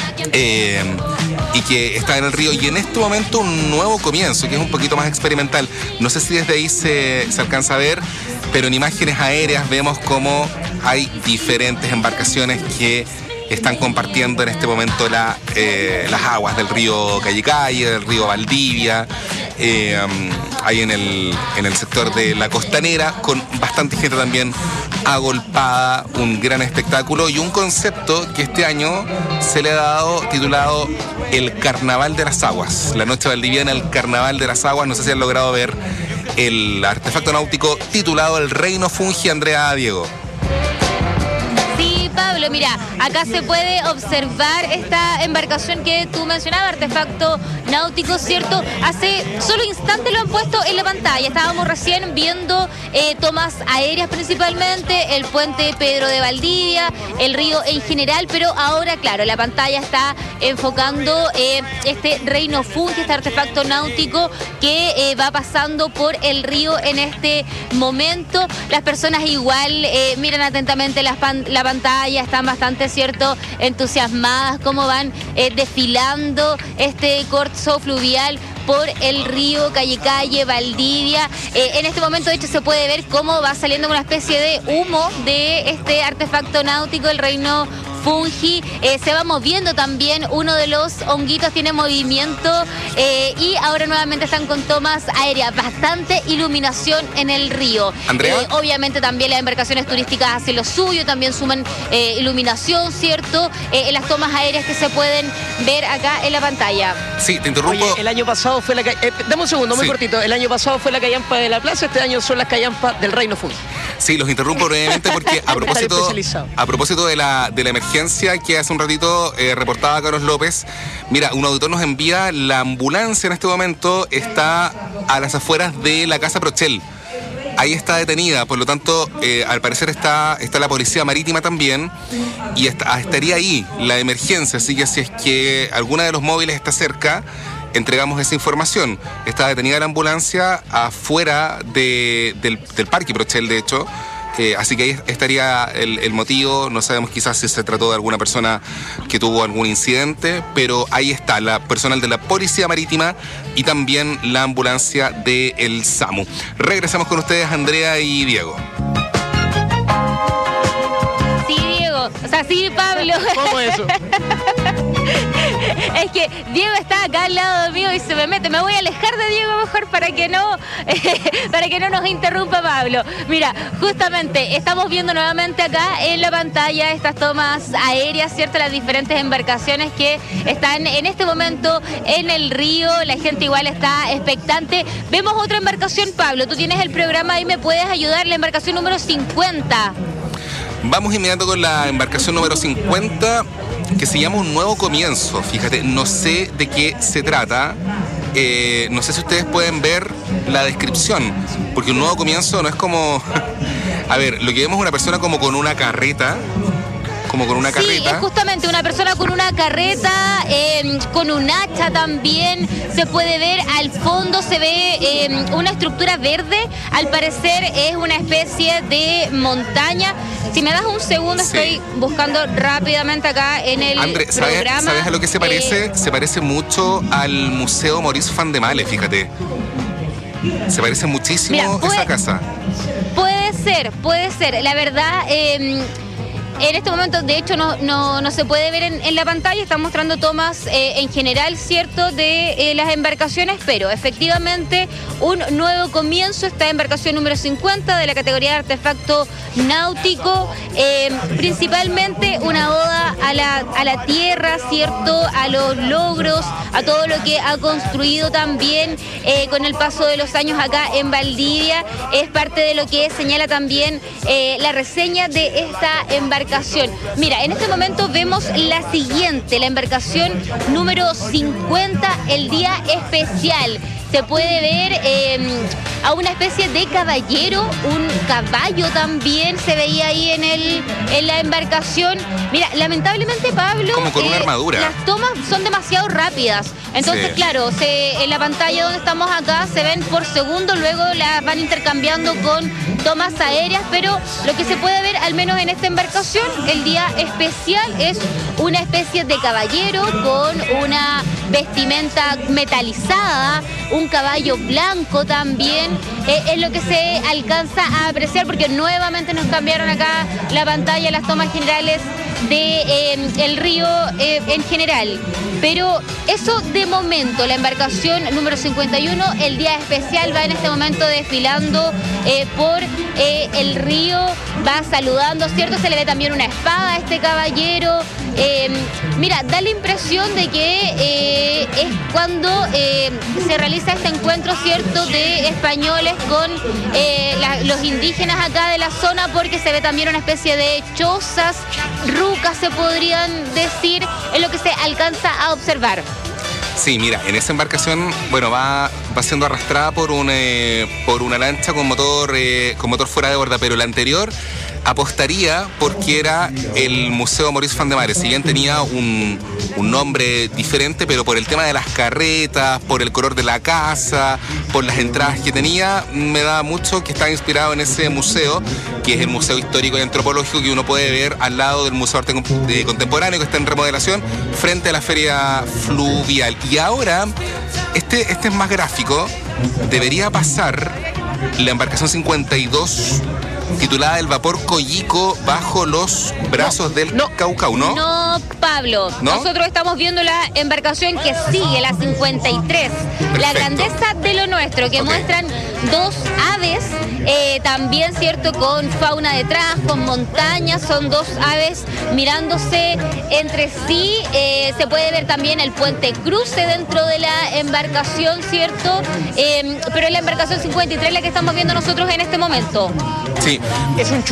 y que está en el río. Y en este momento un nuevo comienzo, que es un poquito más experimental. No sé si desde ahí se alcanza a ver, pero en imágenes aéreas vemos cómo hay diferentes embarcaciones que están compartiendo en este momento las aguas del río Calle, del río Valdivia, ahí en el sector de la costanera, con bastante gente también agolpada, un gran espectáculo y un concepto que este año se le ha dado titulado el Carnaval de las Aguas, la noche valdiviana, el Carnaval de las Aguas. No sé si han logrado ver el artefacto náutico titulado el Reino Fungi, Andrea, Diego. Sí, Pablo, mira, acá se puede observar esta embarcación que tú mencionabas, artefacto náutico, ¿cierto? Hace solo instantes lo han puesto en la pantalla. Estábamos recién viendo tomas aéreas principalmente, el puente Pedro de Valdivia, el río en general, pero ahora, claro, la pantalla está enfocando este Reino Fungi, este artefacto náutico que va pasando por el río en este momento. Las personas igual miran atentamente la pantalla, están bastante, ¿cierto?, entusiasmadas, cómo van desfilando este corso fluvial por el río Calle, Valdivia. En este momento, de hecho, se puede ver cómo va saliendo una especie de humo de este artefacto náutico, el Reino Fungi. Se va moviendo también, uno de los honguitos tiene movimiento y ahora nuevamente están con tomas aéreas, bastante iluminación en el río. Andrea. Obviamente también las embarcaciones turísticas hacen lo suyo, también suman iluminación, ¿cierto? En las tomas aéreas que se pueden ver acá en la pantalla. Sí, te interrumpo. Oye, el año pasado fue la dame un segundo, muy Sí. cortito. El año pasado fue la callampa de la plaza, este año son las callampas del Reino Fungi. Sí, los interrumpo brevemente porque a propósito de la emergencia que hace un ratito reportaba Carlos López, mira, un auditor nos envía, la ambulancia en este momento está a las afueras de la Casa Prochel. Ahí está detenida, por lo tanto, al parecer está la policía marítima también, y estaría ahí la emergencia, así que si es que alguna de los móviles está cerca, entregamos esa información. Está detenida la ambulancia afuera del Parque Prochel, de hecho. Así que ahí estaría el motivo. No sabemos quizás si se trató de alguna persona que tuvo algún incidente, pero ahí está la personal de la Policía Marítima y también la ambulancia del SAMU. Regresamos con ustedes, Andrea y Diego. Sí, Diego. O sea, sí, Pablo. ¿Cómo es eso? Es que Diego está acá al lado mío y se me mete. Me voy a alejar de Diego mejor para que no nos interrumpa Pablo. Mira, justamente estamos viendo nuevamente acá en la pantalla estas tomas aéreas, ¿cierto? Las diferentes embarcaciones que están en este momento en el río. La gente igual está expectante. Vemos otra embarcación, Pablo. Tú tienes el programa y me puedes ayudar. La embarcación número 50. Vamos inmediato con la embarcación número 50, que se llama Un Nuevo Comienzo. Fíjate, no sé de qué se trata. No sé si ustedes pueden ver la descripción, porque un nuevo comienzo no es como... A ver, lo que vemos es una persona como con una carreta. Sí, es justamente una persona con una carreta, con un hacha también. Se puede ver al fondo, se ve una estructura verde. Al parecer es una especie de montaña. Si me das un segundo, Sí. estoy buscando rápidamente acá en el programa. ¿Sabes a lo que se parece? Se parece mucho al Museo Maurice van de Male, fíjate. Se parece muchísimo Mira, esa casa. Puede ser. La verdad, en este momento, de hecho, no se puede ver en la pantalla, están mostrando tomas en general, ¿cierto?, de las embarcaciones, pero efectivamente un nuevo comienzo, esta embarcación número 50 de la categoría de artefacto náutico, principalmente una oda a la tierra, ¿cierto?, a los logros, a todo lo que ha construido también con el paso de los años acá en Valdivia. Es parte de lo que señala también la reseña de esta embarcación. Mira, en este momento vemos la siguiente, la embarcación número 50, el día especial. Se puede ver a una especie de caballero, un caballo también se veía ahí en la embarcación. Mira, lamentablemente, Pablo, como con una armadura. Las tomas son demasiado rápidas. Entonces, sí, claro, en la pantalla donde estamos acá se ven por segundo, luego las van intercambiando con tomas aéreas, pero lo que se puede ver, al menos en esta embarcación, el día especial, es una especie de caballero con una vestimenta metalizada, un caballo blanco también, es lo que se alcanza a apreciar, porque nuevamente nos cambiaron acá la pantalla, las tomas generales de el río en general. Pero eso de momento, la embarcación número 51, el día especial, va en este momento desfilando por el río, va saludando, ¿cierto? Se le ve también una espada a este caballero. Mira, da la impresión de que es cuando se realiza este encuentro, ¿cierto?, de españoles con los indígenas acá de la zona, porque se ve también una especie de chozas, rucas se podrían decir, es lo que se alcanza a observar. Sí, mira, en esa embarcación, bueno, va siendo arrastrada por una lancha con motor fuera de borda, pero la anterior apostaría porque era el Museo Maurice Van de Mares. Si bien tenía un nombre diferente, pero por el tema de las carretas, por el color de la casa, por las entradas que tenía, me da mucho que está inspirado en ese museo, que es el Museo Histórico y Antropológico, que uno puede ver al lado del Museo de Arte Contemporáneo, que está en remodelación, frente a la Feria Fluvial. Y ahora, este es más gráfico, debería pasar la embarcación 52, titulada El vapor Coyico bajo los brazos del Caucao, ¿no? No, Pablo. ¿No? Nosotros estamos viendo la embarcación que sigue, la 53. Perfecto. La grandeza de lo nuestro, que muestran dos aves, también, ¿cierto?, con fauna detrás, con montañas, son dos aves mirándose entre sí. Se puede ver también el puente cruce dentro de la embarcación, ¿cierto? Pero es la embarcación 53 la que estamos viendo nosotros en este momento. Sí. Es un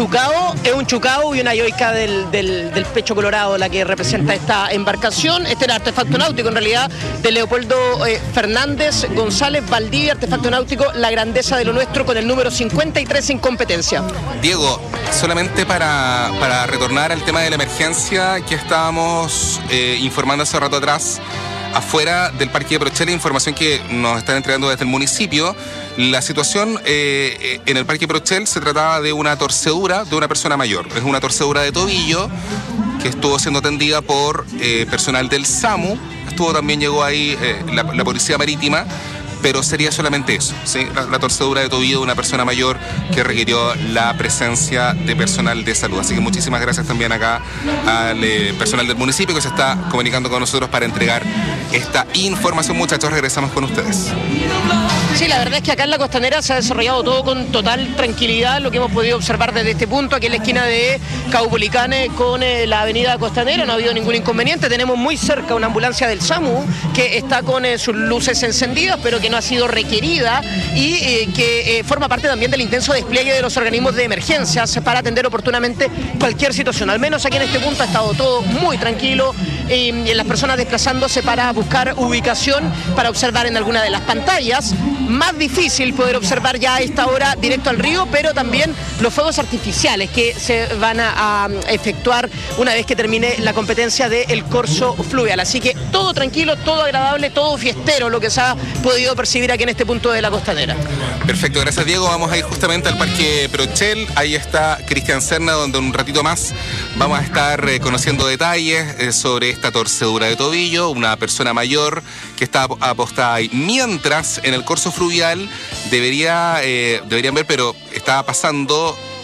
chucao y una yoica del pecho colorado la que representa esta embarcación. Este era artefacto náutico, en realidad, de Leopoldo Fernández González, Valdivia, artefacto náutico, la grandeza de lo nuestro, con el número 53 en competencia. Diego, solamente para retornar al tema de la emergencia que estábamos informando hace rato atrás, afuera del Parque de Prochel, información que nos están entregando desde el municipio. La situación en el Parque Prochel se trataba de una torcedura de una persona mayor. Es una torcedura de tobillo que estuvo siendo atendida por personal del SAMU. Llegó ahí la Policía Marítima, pero sería solamente eso, ¿sí? La torcedura de tobillo de una persona mayor que requirió la presencia de personal de salud. Así que muchísimas gracias también acá al personal del municipio que se está comunicando con nosotros para entregar esta información. Muchachos, regresamos con ustedes. Sí, la verdad es que acá en la Costanera se ha desarrollado todo con total tranquilidad, lo que hemos podido observar desde este punto, aquí en la esquina de Caupolicán con la avenida Costanera, no ha habido ningún inconveniente. Tenemos muy cerca una ambulancia del SAMU que está con sus luces encendidas, pero que no ha sido requerida y que forma parte también del intenso despliegue de los organismos de emergencias para atender oportunamente cualquier situación. Al menos aquí en este punto ha estado todo muy tranquilo y las personas desplazándose para buscar ubicación, para observar en alguna de las pantallas. Más difícil poder observar ya a esta hora directo al río, pero también los fuegos artificiales que se van a efectuar una vez que termine la competencia del corso fluvial. Así que todo tranquilo, todo agradable, todo fiestero, lo que se ha podido percibir aquí en este punto de la Costanera. Perfecto, gracias Diego. Vamos a ir justamente al Parque Prochel. Ahí está Cristian Serna, donde en un ratito más vamos a estar conociendo detalles sobre esta torcedura de tobillo, una persona mayor que está apostada ahí. Mientras, en el corso fluvial deberían ver, pero estaba pasando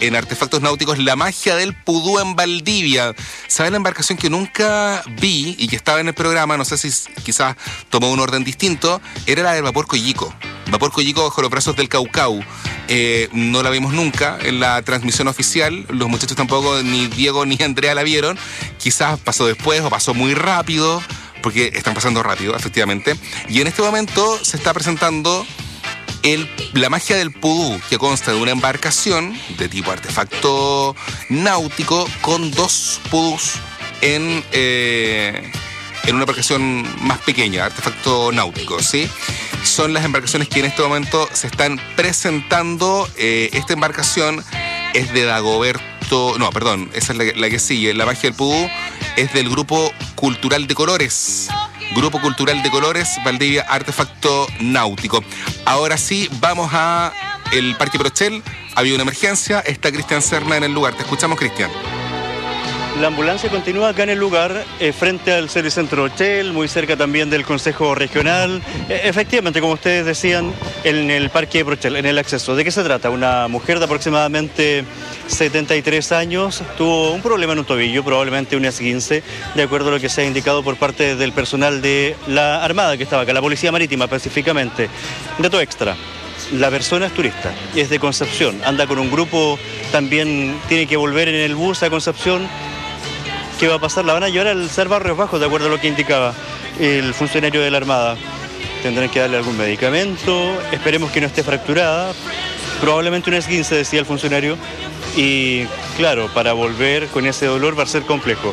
en Artefactos Náuticos la magia del pudú en Valdivia. ¿Sabes la embarcación que nunca vi y que estaba en el programa? No sé si quizás tomó un orden distinto. Era la del Vapor Coyico. Vapor Coyico bajo los brazos del Caucau. No la vimos nunca en la transmisión oficial. Los muchachos tampoco, ni Diego ni Andrea la vieron. Quizás pasó después o pasó muy rápido, porque están pasando rápido, efectivamente. Y en este momento se está presentando la magia del pudú, que consta de una embarcación de tipo artefacto náutico con 2 pudús en una embarcación más pequeña, artefacto náutico, ¿sí? Son las embarcaciones que en este momento se están presentando. Esta embarcación es de Dagoberto... No, perdón, esa es la que sigue. La magia del pudú es del Grupo Cultural de Colores. Grupo Cultural de Colores, Valdivia, Artefacto Náutico. Ahora sí, vamos a el Parque Prochel. Había una emergencia, está Cristian Serna en el lugar. Te escuchamos, Cristian. La ambulancia continúa acá en el lugar, frente al Servicentro Hotel, muy cerca también del Consejo Regional. Efectivamente, como ustedes decían, en el Parque Prochel, en el acceso. ¿De qué se trata? Una mujer de aproximadamente 73 años tuvo un problema en un tobillo, probablemente un esguince, de acuerdo a lo que se ha indicado por parte del personal de la Armada que estaba acá, la Policía Marítima específicamente. Dato extra. La persona es turista, es de Concepción, anda con un grupo, también tiene que volver en el bus a Concepción. ¿Qué va a pasar? La van a llevar al Ser Barrios Bajos, de acuerdo a lo que indicaba el funcionario de la Armada. Tendrán que darle algún medicamento, esperemos que no esté fracturada, probablemente un esguince, decía el funcionario, y claro, para volver con ese dolor va a ser complejo.